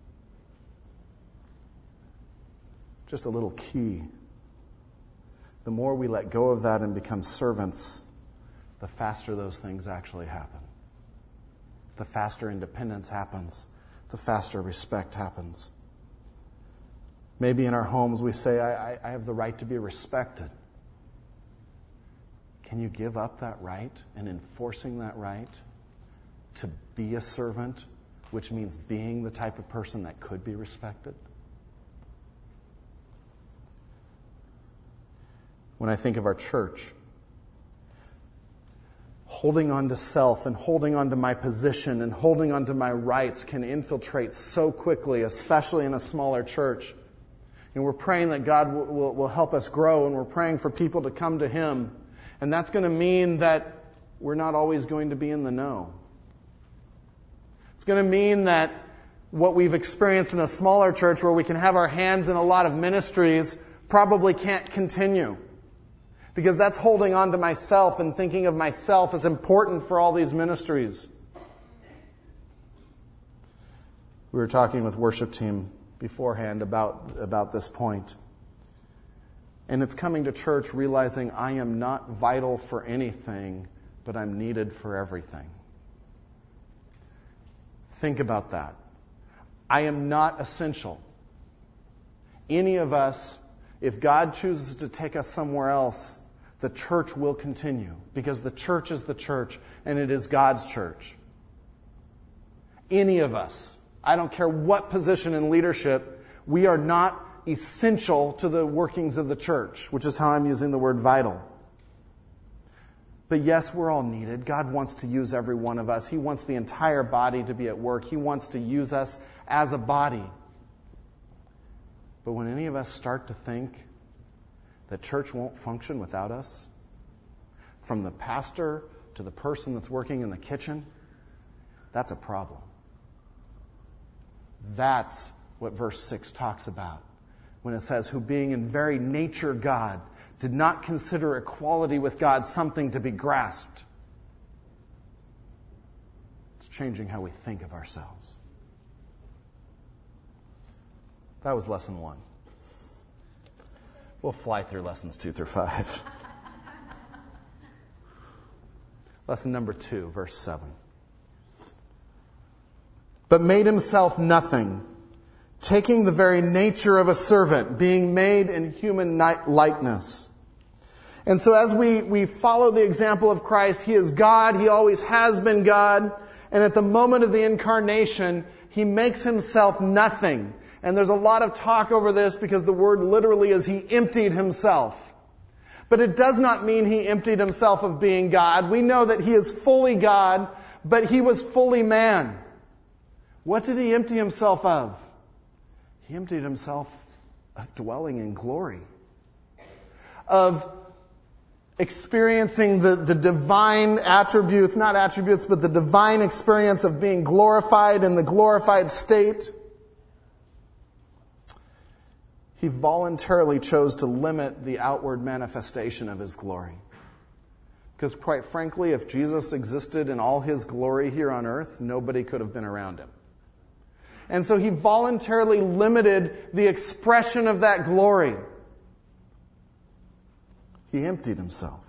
[SPEAKER 1] Just a little key. The more we let go of that and become servants, the faster those things actually happen. The faster independence happens. The faster respect happens. Maybe in our homes we say, I, I, I have the right to be respected. Can you give up that right and enforcing that right to be a servant, which means being the type of person that could be respected? When I think of our church, holding on to self and holding on to my position and holding on to my rights can infiltrate so quickly, especially in a smaller church. And we're praying that God will, will, will help us grow, and we're praying for people to come to Him. And that's going to mean that we're not always going to be in the know. It's going to mean that what we've experienced in a smaller church where we can have our hands in a lot of ministries probably can't continue. Because that's holding on to myself and thinking of myself as important for all these ministries. We were talking with worship team beforehand about, about this point. And it's coming to church realizing I am not vital for anything, but I'm needed for everything. Think about that. I am not essential. Any of us, if God chooses to take us somewhere else, the church will continue, because the church is the church and it is God's church. Any of us, I don't care what position in leadership, we are not essential to the workings of the church, which is how I'm using the word vital. But yes, we're all needed. God wants to use every one of us. He wants the entire body to be at work. He wants to use us as a body. But when any of us start to think that church won't function without us, from the pastor to the person that's working in the kitchen, that's a problem. That's what verse six talks about when it says, who being in very nature God, did not consider equality with God something to be grasped. It's changing how we think of ourselves. That was lesson one. We'll fly through lessons two through five. Lesson number two, verse seven. But made himself nothing, taking the very nature of a servant, being made in human likeness. And so as we, we follow the example of Christ, He is God, He always has been God, and at the moment of the incarnation, He makes Himself nothing. And there's a lot of talk over this because the word literally is He emptied Himself. But it does not mean He emptied Himself of being God. We know that He is fully God, but He was fully man. What did He empty Himself of? He emptied Himself of dwelling in glory, of experiencing the, the divine attributes, not attributes, but the divine experience of being glorified in the glorified state. He voluntarily chose to limit the outward manifestation of His glory. Because quite frankly, if Jesus existed in all His glory here on earth, nobody could have been around Him. And so He voluntarily limited the expression of that glory. He emptied Himself.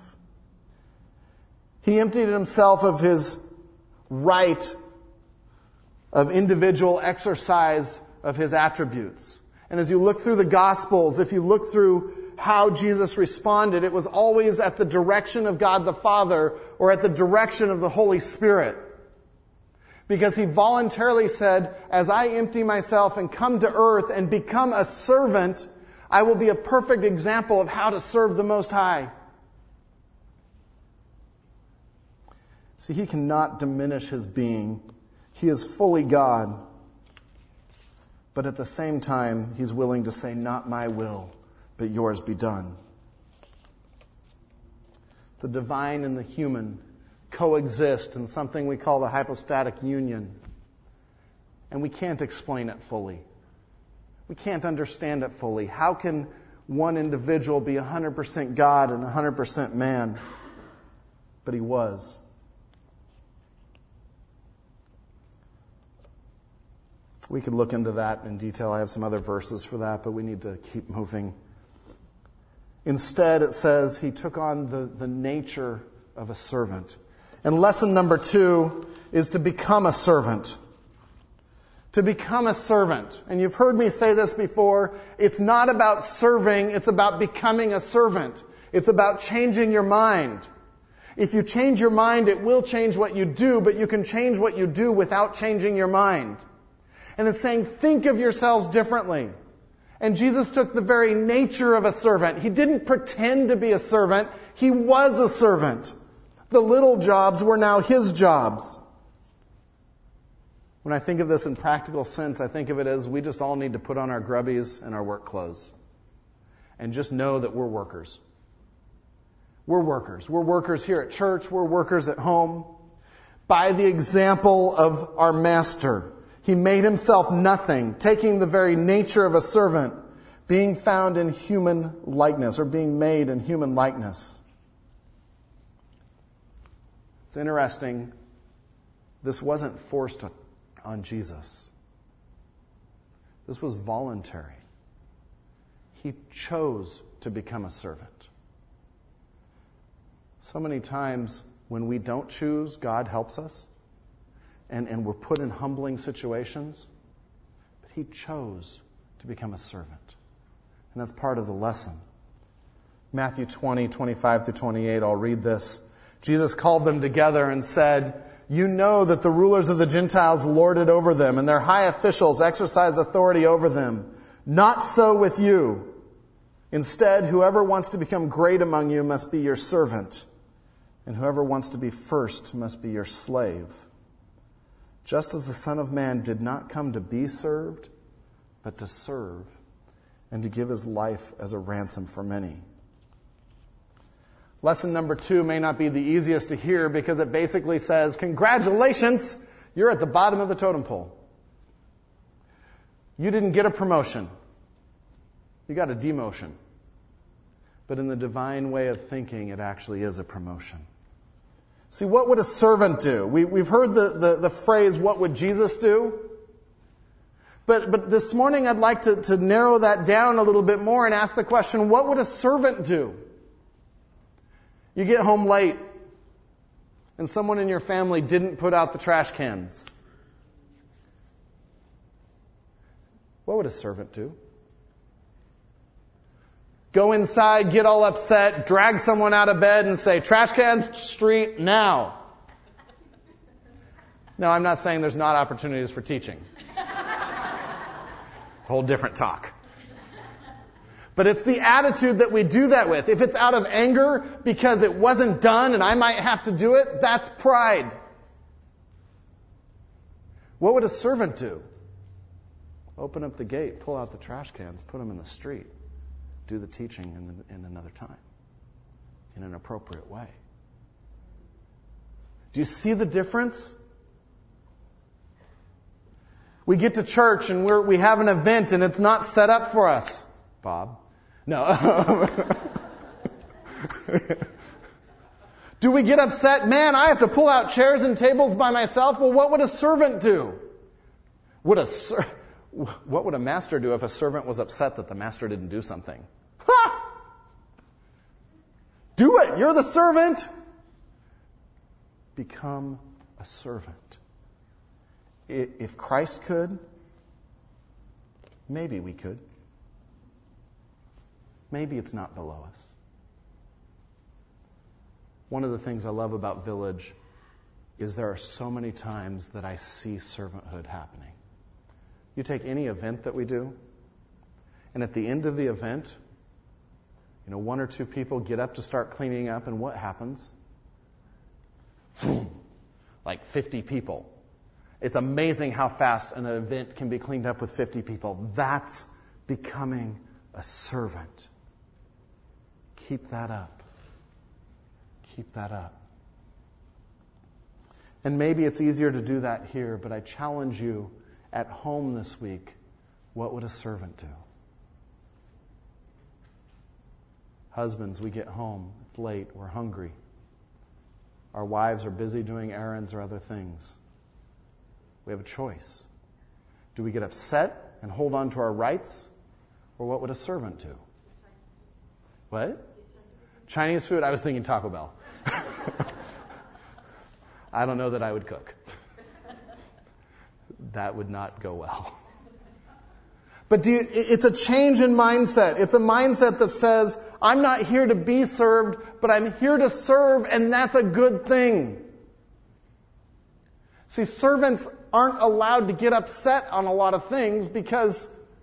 [SPEAKER 1] He emptied Himself of His right of individual exercise of His attributes. And as you look through the Gospels, if you look through how Jesus responded, it was always at the direction of God the Father or at the direction of the Holy Spirit. Because He voluntarily said, as I empty myself and come to earth and become a servant, I will be a perfect example of how to serve the Most High. See, He cannot diminish His being. He is fully God. But at the same time, He's willing to say, not my will, but yours be done. The divine and the human coexist in something we call the hypostatic union. And we can't explain it fully. We can't understand it fully. How can one individual be one hundred percent God and one hundred percent man? But He was. We could look into that in detail. I have some other verses for that, but we need to keep moving. Instead, it says He took on the, the nature of a servant. And lesson number two is to become a servant. To become a servant. And you've heard me say this before. It's not about serving. It's about becoming a servant. It's about changing your mind. If you change your mind, it will change what you do, but you can change what you do without changing your mind. And it's saying, think of yourselves differently. And Jesus took the very nature of a servant. He didn't pretend to be a servant. He was a servant. The little jobs were now his jobs. When I think of this in practical sense, I think of it as we just all need to put on our grubbies and our work clothes. And just know that we're workers. We're workers. We're workers here at church. We're workers at home. By the example of our Master, He made Himself nothing, taking the very nature of a servant, being found in human likeness, or being made in human likeness. It's interesting. This wasn't forced on Jesus. This was voluntary. He chose to become a servant. So many times when we don't choose, God helps us. And, and we're put in humbling situations. But He chose to become a servant. And that's part of the lesson. Matthew twenty, twenty-five through twenty-eight, I'll read this. Jesus called them together and said, "You know that the rulers of the Gentiles lord it over them, and their high officials exercise authority over them. Not so with you. Instead, whoever wants to become great among you must be your servant, and whoever wants to be first must be your slave. Just as the Son of Man did not come to be served, but to serve, and to give His life as a ransom for many." Lesson number two may not be the easiest to hear because it basically says, congratulations, you're at the bottom of the totem pole. You didn't get a promotion. You got a demotion. But in the divine way of thinking, it actually is a promotion. See, what would a servant do? We, we've heard the, the, the phrase, what would Jesus do? But, but this morning I'd like to, to narrow that down a little bit more and ask the question, what would a servant do? You get home late and someone in your family didn't put out the trash cans. What would a servant do? Go inside, get all upset, drag someone out of bed and say, trash cans, street, now. No, I'm not saying there's not opportunities for teaching. It's a whole different talk. But it's the attitude that we do that with. If it's out of anger because it wasn't done and I might have to do it, that's pride. What would a servant do? Open up the gate, pull out the trash cans, put them in the street. Do the teaching in, in another time, in an appropriate way. Do you see the difference? We get to church and we're, we have an event and it's not set up for us. Bob? No. Do we get upset? Man, I have to pull out chairs and tables by myself. Well, what would a servant do? Would a ser- what would a master do if a servant was upset that the master didn't do something? Ha! Do it. You're the servant. Become a servant. If Christ could, maybe we could. Maybe it's not below us. One of the things I love about Village is there are so many times that I see servanthood happening. You take any event that we do, and at the end of the event, you know, one or two people get up to start cleaning up, and what happens? Boom! Like fifty people. It's amazing how fast an event can be cleaned up with fifty people. That's becoming a servant. Keep that up. Keep that up. And maybe it's easier to do that here, but I challenge you at home this week, what would a servant do? Husbands, we get home, it's late, we're hungry. Our wives are busy doing errands or other things. We have a choice. Do we get upset and hold on to our rights? Or what would a servant do? What? Chinese food? I was thinking Taco Bell. I don't know that I would cook. That would not go well. But do you, it's a change in mindset. It's a mindset that says, I'm not here to be served, but I'm here to serve, and that's a good thing. See, servants aren't allowed to get upset on a lot of things because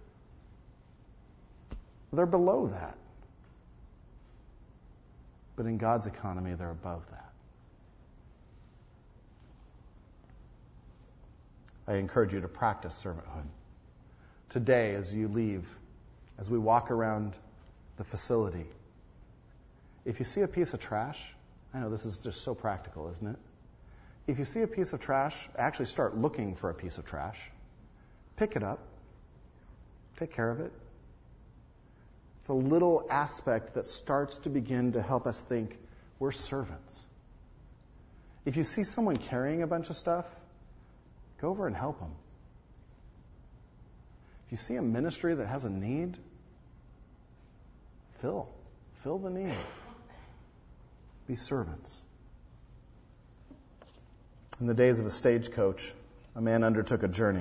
[SPEAKER 1] they're below that. But in God's economy, they're above that. I encourage you to practice servanthood. Today, as you leave, as we walk around the facility, if you see a piece of trash, I know this is just so practical, isn't it? If you see a piece of trash, actually start looking for a piece of trash. Pick it up. Take care of it. It's a little aspect that starts to begin to help us think we're servants. If you see someone carrying a bunch of stuff, go over and help them. If you see a ministry that has a need, fill. Fill the need. Be servants. In the days of a stagecoach, a man undertook a journey.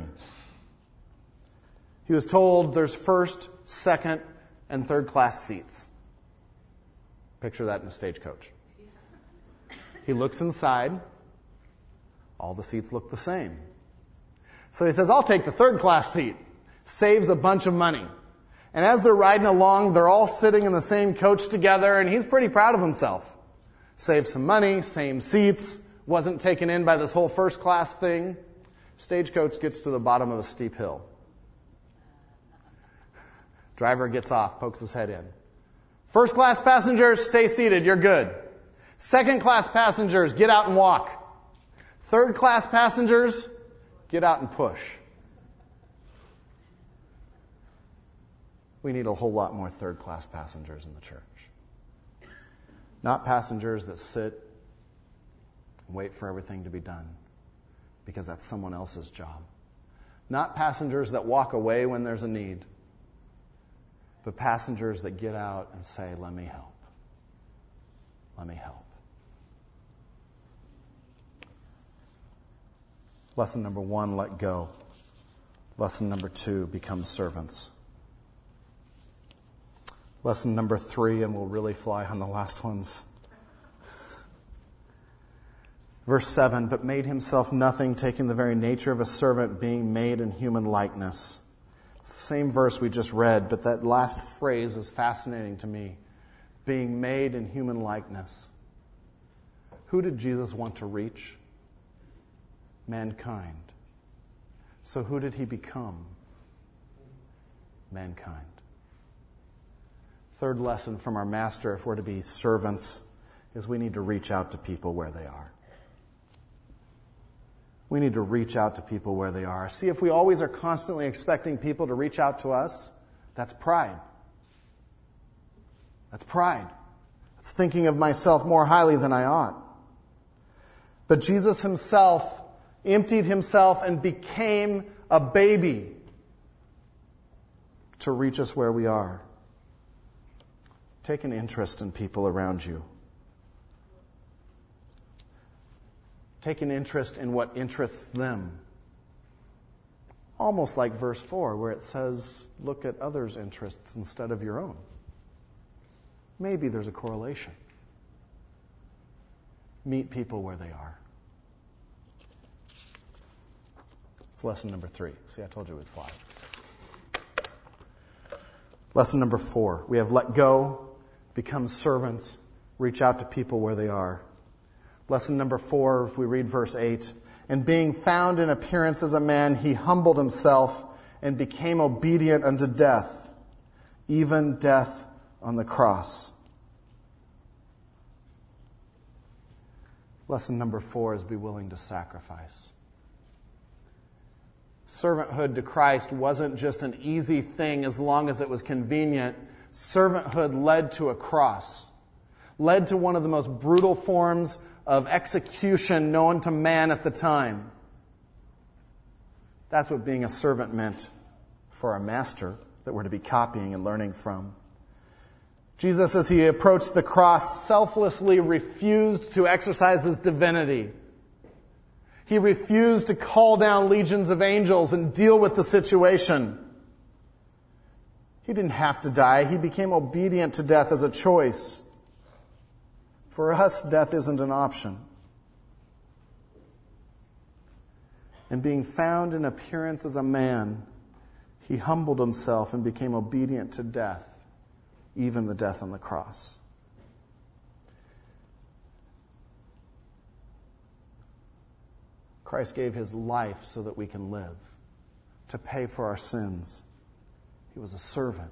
[SPEAKER 1] He was told there's first, second, and third class seats. Picture that in a stagecoach. He looks inside. All the seats look the same. So he says, I'll take the third class seat. Saves a bunch of money. And as they're riding along, they're all sitting in the same coach together, and he's pretty proud of himself. Saved some money, same seats, wasn't taken in by this whole first class thing. Stagecoach gets to the bottom of a steep hill. Driver gets off, pokes his head in. First class passengers, stay seated, you're good. Second class passengers, get out and walk. Third class passengers, get out and push. We need a whole lot more third class passengers in the church. Not passengers that sit and wait for everything to be done because that's someone else's job. Not passengers that walk away when there's a need, but passengers that get out and say, let me help. Let me help. Lesson number one, let go. Lesson number two, become servants. Lesson number three, and we'll really fly on the last ones. Verse seven, but made himself nothing, taking the very nature of a servant, being made in human likeness. It's the same verse we just read, but that last phrase is fascinating to me. Being made in human likeness. Who did Jesus want to reach? Mankind. So who did he become? Mankind. Third lesson from our master, if we're to be servants, is we need to reach out to people where they are. We need to reach out to people where they are. See, if we always are constantly expecting people to reach out to us, that's pride. That's pride. That's thinking of myself more highly than I ought. But Jesus himself emptied himself and became a baby to reach us where we are. Take an interest in people around you. Take an interest in what interests them. Almost like verse four, where it says, look at others' interests instead of your own. Maybe there's a correlation. Meet people where they are. It's lesson number three. See, I told you we'd fly. Lesson number four. We have let go, become servants, reach out to people where they are. Lesson number four, if we read verse eight. And being found in appearance as a man, he humbled himself and became obedient unto death, even death on the cross. Lesson number four is be willing to sacrifice. Servanthood to Christ wasn't just an easy thing as long as it was convenient. Servanthood led to a cross, led to one of the most brutal forms of execution known to man at the time. That's what being a servant meant for a master that we're to be copying and learning from. Jesus, as he approached the cross, selflessly refused to exercise his divinity. He refused to call down legions of angels and deal with the situation. He didn't have to die. He became obedient to death as a choice. For us, death isn't an option. And being found in appearance as a man, he humbled himself and became obedient to death, even the death on the cross. Christ gave his life so that we can live, to pay for our sins. He was a servant.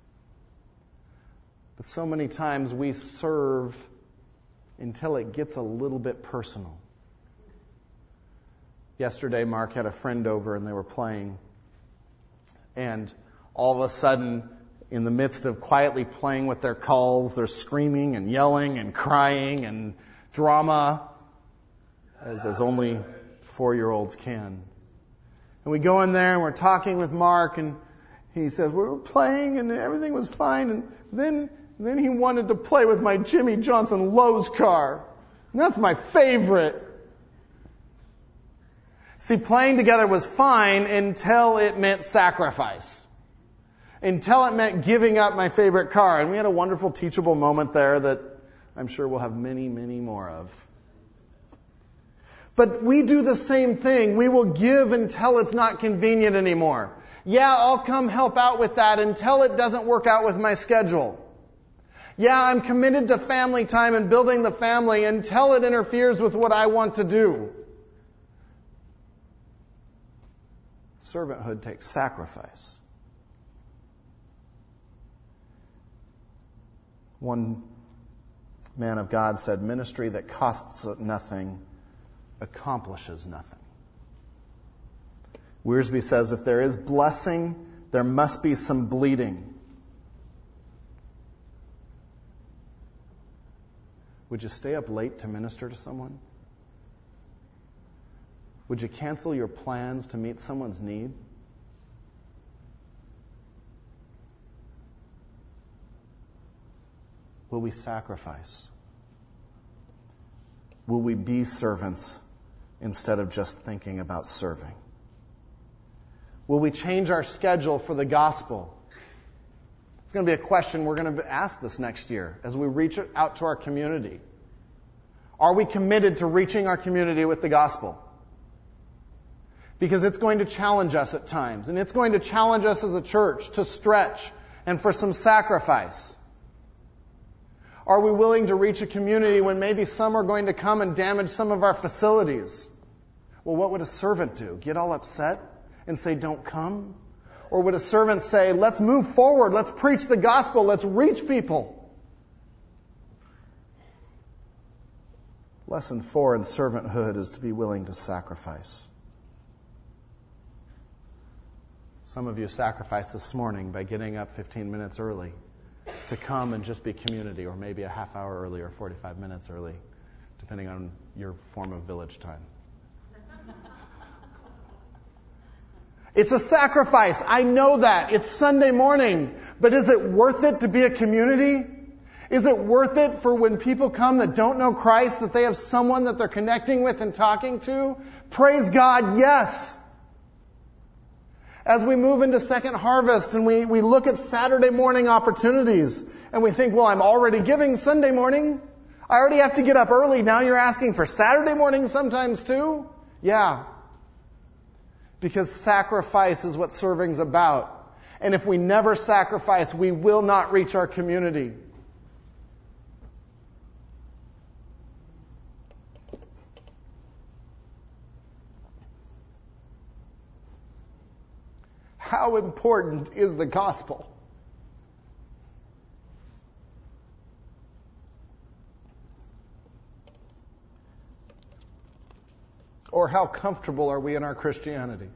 [SPEAKER 1] But so many times we serve until it gets a little bit personal. Yesterday, Mark had a friend over and they were playing. And all of a sudden, in the midst of quietly playing with their calls, they're screaming and yelling and crying and drama, as, as only four-year-olds can. And we go in there and we're talking with Mark, and he says, we were playing and everything was fine. And then, then he wanted to play with my Jimmy Johnson Lowe's car. And that's my favorite. See, playing together was fine until it meant sacrifice. Until it meant giving up my favorite car. And we had a wonderful teachable moment there that I'm sure we'll have many, many more of. But we do the same thing. We will give until it's not convenient anymore. Yeah, I'll come help out with that until it doesn't work out with my schedule. Yeah, I'm committed to family time and building the family until it interferes with what I want to do. Servanthood takes sacrifice. One man of God said, ministry that costs nothing accomplishes nothing. Wiersbe says, if there is blessing, there must be some bleeding. Would you stay up late to minister to someone? Would you cancel your plans to meet someone's need? Will we sacrifice? Will we be servants instead of just thinking about serving? Will we change our schedule for the gospel? It's going to be a question we're going to ask this next year as we reach out to our community. Are we committed to reaching our community with the gospel? Because it's going to challenge us at times, and it's going to challenge us as a church to stretch and for some sacrifice. Are we willing to reach a community when maybe some are going to come and damage some of our facilities? Well, what would a servant do? Get all upset and say, don't come? Or would a servant say, let's move forward, let's preach the gospel, let's reach people? Lesson four in servanthood is to be willing to sacrifice. Some of you sacrificed this morning by getting up fifteen minutes early to come and just be community, or maybe a half hour early or forty-five minutes early, depending on your form of village time. It's a sacrifice. I know that. It's Sunday morning. But is it worth it to be a community? Is it worth it for when people come that don't know Christ, that they have someone that they're connecting with and talking to? Praise God, yes. As we move into Second Harvest and we, we look at Saturday morning opportunities and we think, well, I'm already giving Sunday morning. I already have to get up early. Now you're asking for Saturday morning sometimes too? Yeah. Because sacrifice is what serving's about. And if we never sacrifice, we will not reach our community. How important is the gospel? Or how comfortable are we in our Christianity?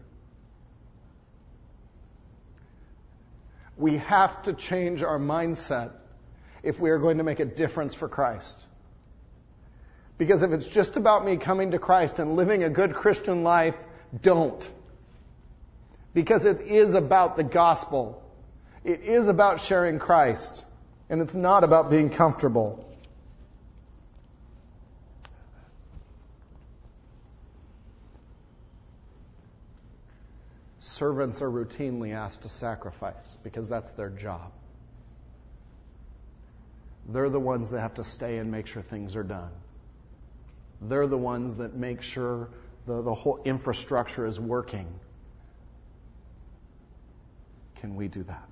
[SPEAKER 1] We have to change our mindset if we are going to make a difference for Christ. Because if it's just about me coming to Christ and living a good Christian life, don't. Because it is about the gospel. It is about sharing Christ. And it's not about being comfortable. servants are routinely asked to sacrifice because that's their job. They're the ones that have to stay and make sure things are done. They're the ones that make sure the, the whole infrastructure is working. Can we do that?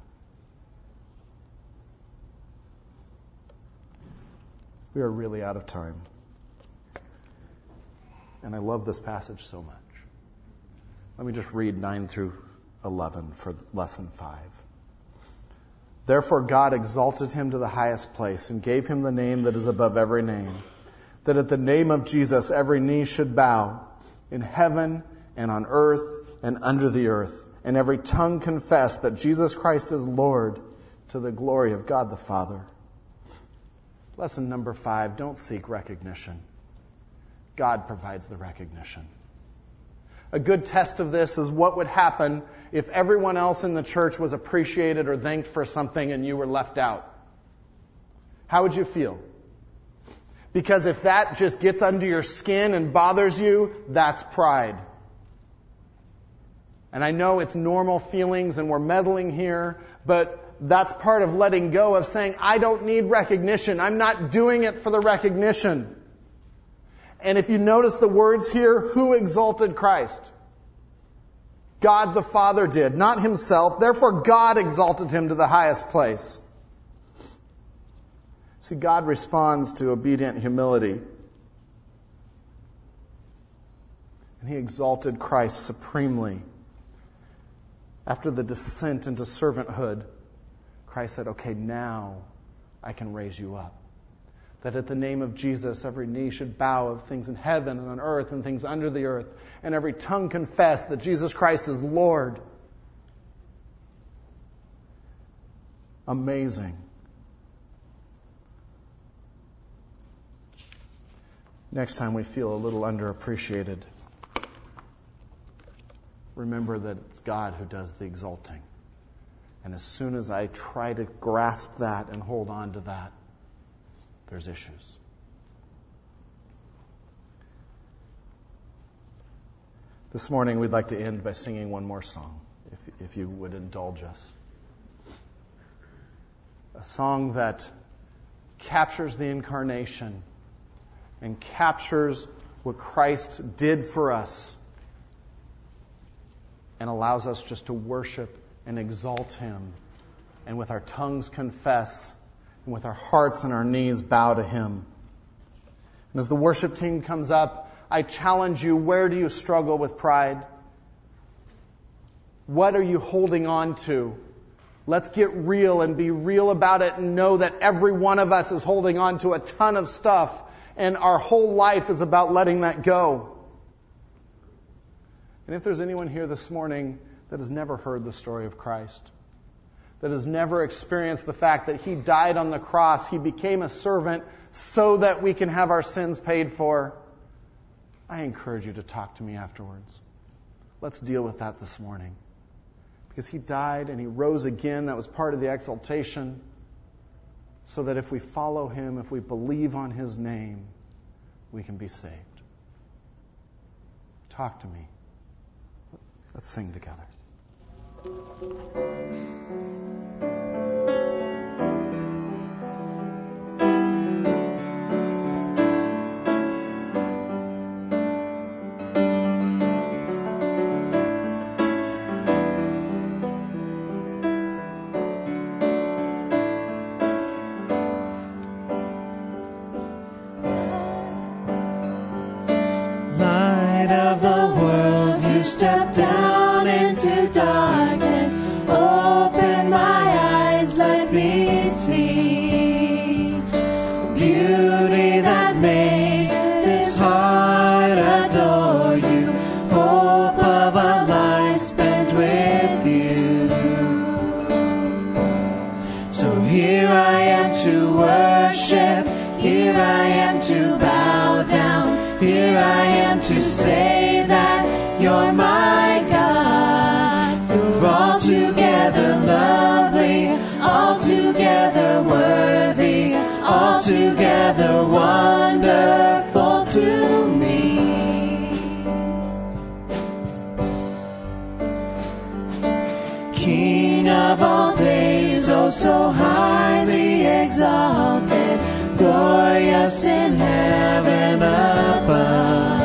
[SPEAKER 1] We are really out of time. And I love this passage so much. Let me just read nine through eleven for lesson five. Therefore God exalted him to the highest place and gave him the name that is above every name, that at the name of Jesus every knee should bow, in heaven and on earth and under the earth, and every tongue confess that Jesus Christ is Lord, to the glory of God the Father. Lesson number five, don't seek recognition. God provides the recognition. A good test of this is what would happen if everyone else in the church was appreciated or thanked for something and you were left out. How would you feel? Because if that just gets under your skin and bothers you, that's pride. And I know it's normal feelings and we're meddling here, but that's part of letting go, of saying, I don't need recognition. I'm not doing it for the recognition. And if you notice the words here, who exalted Christ? God the Father did, not himself. Therefore, God exalted him to the highest place. See, God responds to obedient humility. And he exalted Christ supremely. After the descent into servanthood, Christ said, okay, now I can raise you up. That at the name of Jesus, every knee should bow, of things in heaven and on earth and things under the earth, and every tongue confess that Jesus Christ is Lord. Amazing. Next time we feel a little underappreciated, remember that it's God who does the exalting. And as soon as I try to grasp that and hold on to that, there's issues. This morning we'd like to end by singing one more song, if, if you would indulge us. A song that captures the incarnation and captures what Christ did for us and allows us just to worship and exalt him and with our tongues confess and with our hearts and our knees bow to him. And as the worship team comes up, I challenge you, where do you struggle with pride? What are you holding on to? Let's get real and be real about it and know that every one of us is holding on to a ton of stuff and our whole life is about letting that go. And if there's anyone here this morning that has never heard the story of Christ, that has never experienced the fact that he died on the cross, he became a servant so that we can have our sins paid for, I encourage you to talk to me afterwards. Let's deal with that this morning. Because he died and he rose again. That was part of the exaltation. So that if we follow him, if we believe on his name, we can be saved. Talk to me. Let's sing together.
[SPEAKER 4] Step down into darkness, open my eyes, let me see beauty that made this heart adore you, hope of a life spent with you. So here I am to worship, here I am to bow down, here I am to say that you're my God. You're altogether lovely, altogether worthy, altogether wonderful to me. exalted, glorious in heaven above.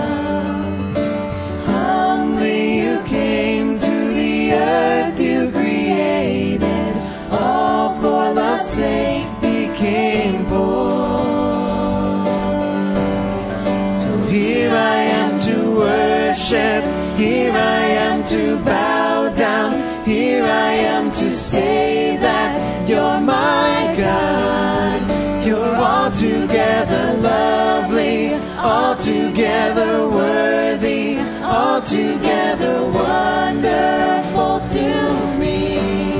[SPEAKER 4] Humbly you came to the earth you created, all for love's sake became poor. So here I am to worship, here I am to bow down, here I am to say that you're my God. You're altogether lovely, altogether worthy, altogether wonderful to me.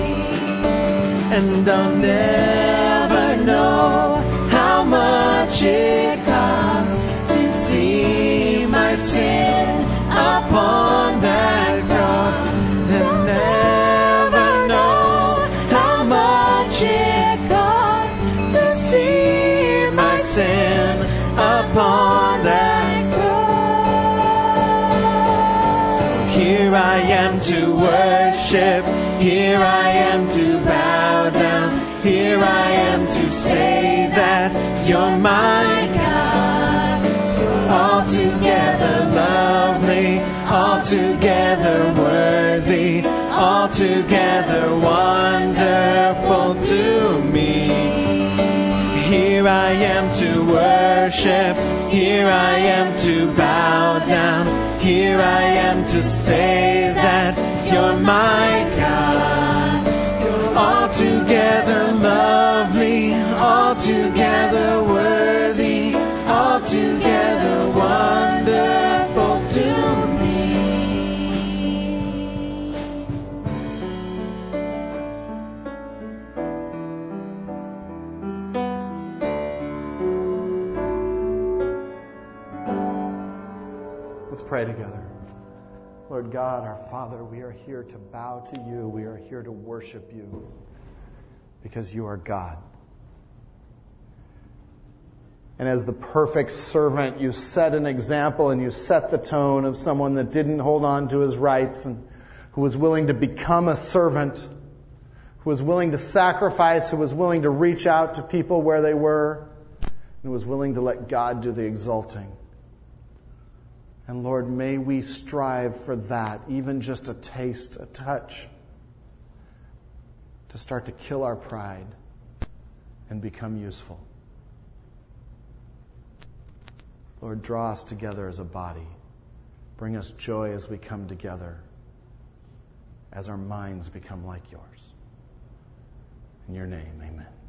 [SPEAKER 4] And I'll never know how much it costs to see my sin upon that cross. And never know how much it costs to see my sin upon that cross. So here I am to worship, here I am to bow down, here I am to say that you're my God. You're altogether lovely, altogether worthy, altogether wonderful to me. Here I am to worship, here I am to bow down, here I am to say that you're my God. You're altogether lovely, altogether worthy, altogether wonderful to me.
[SPEAKER 1] Let's pray together. Lord God, our Father, we are here to bow to you. We are here to worship you because you are God. And as the perfect servant, you set an example and you set the tone of someone that didn't hold on to his rights and who was willing to become a servant, who was willing to sacrifice, who was willing to reach out to people where they were, and who was willing to let God do the exalting. And Lord, may we strive for that, even just a taste, a touch, to start to kill our pride and become useful. Lord, draw us together as a body. Bring us joy as we come together, as our minds become like yours. In your name, amen.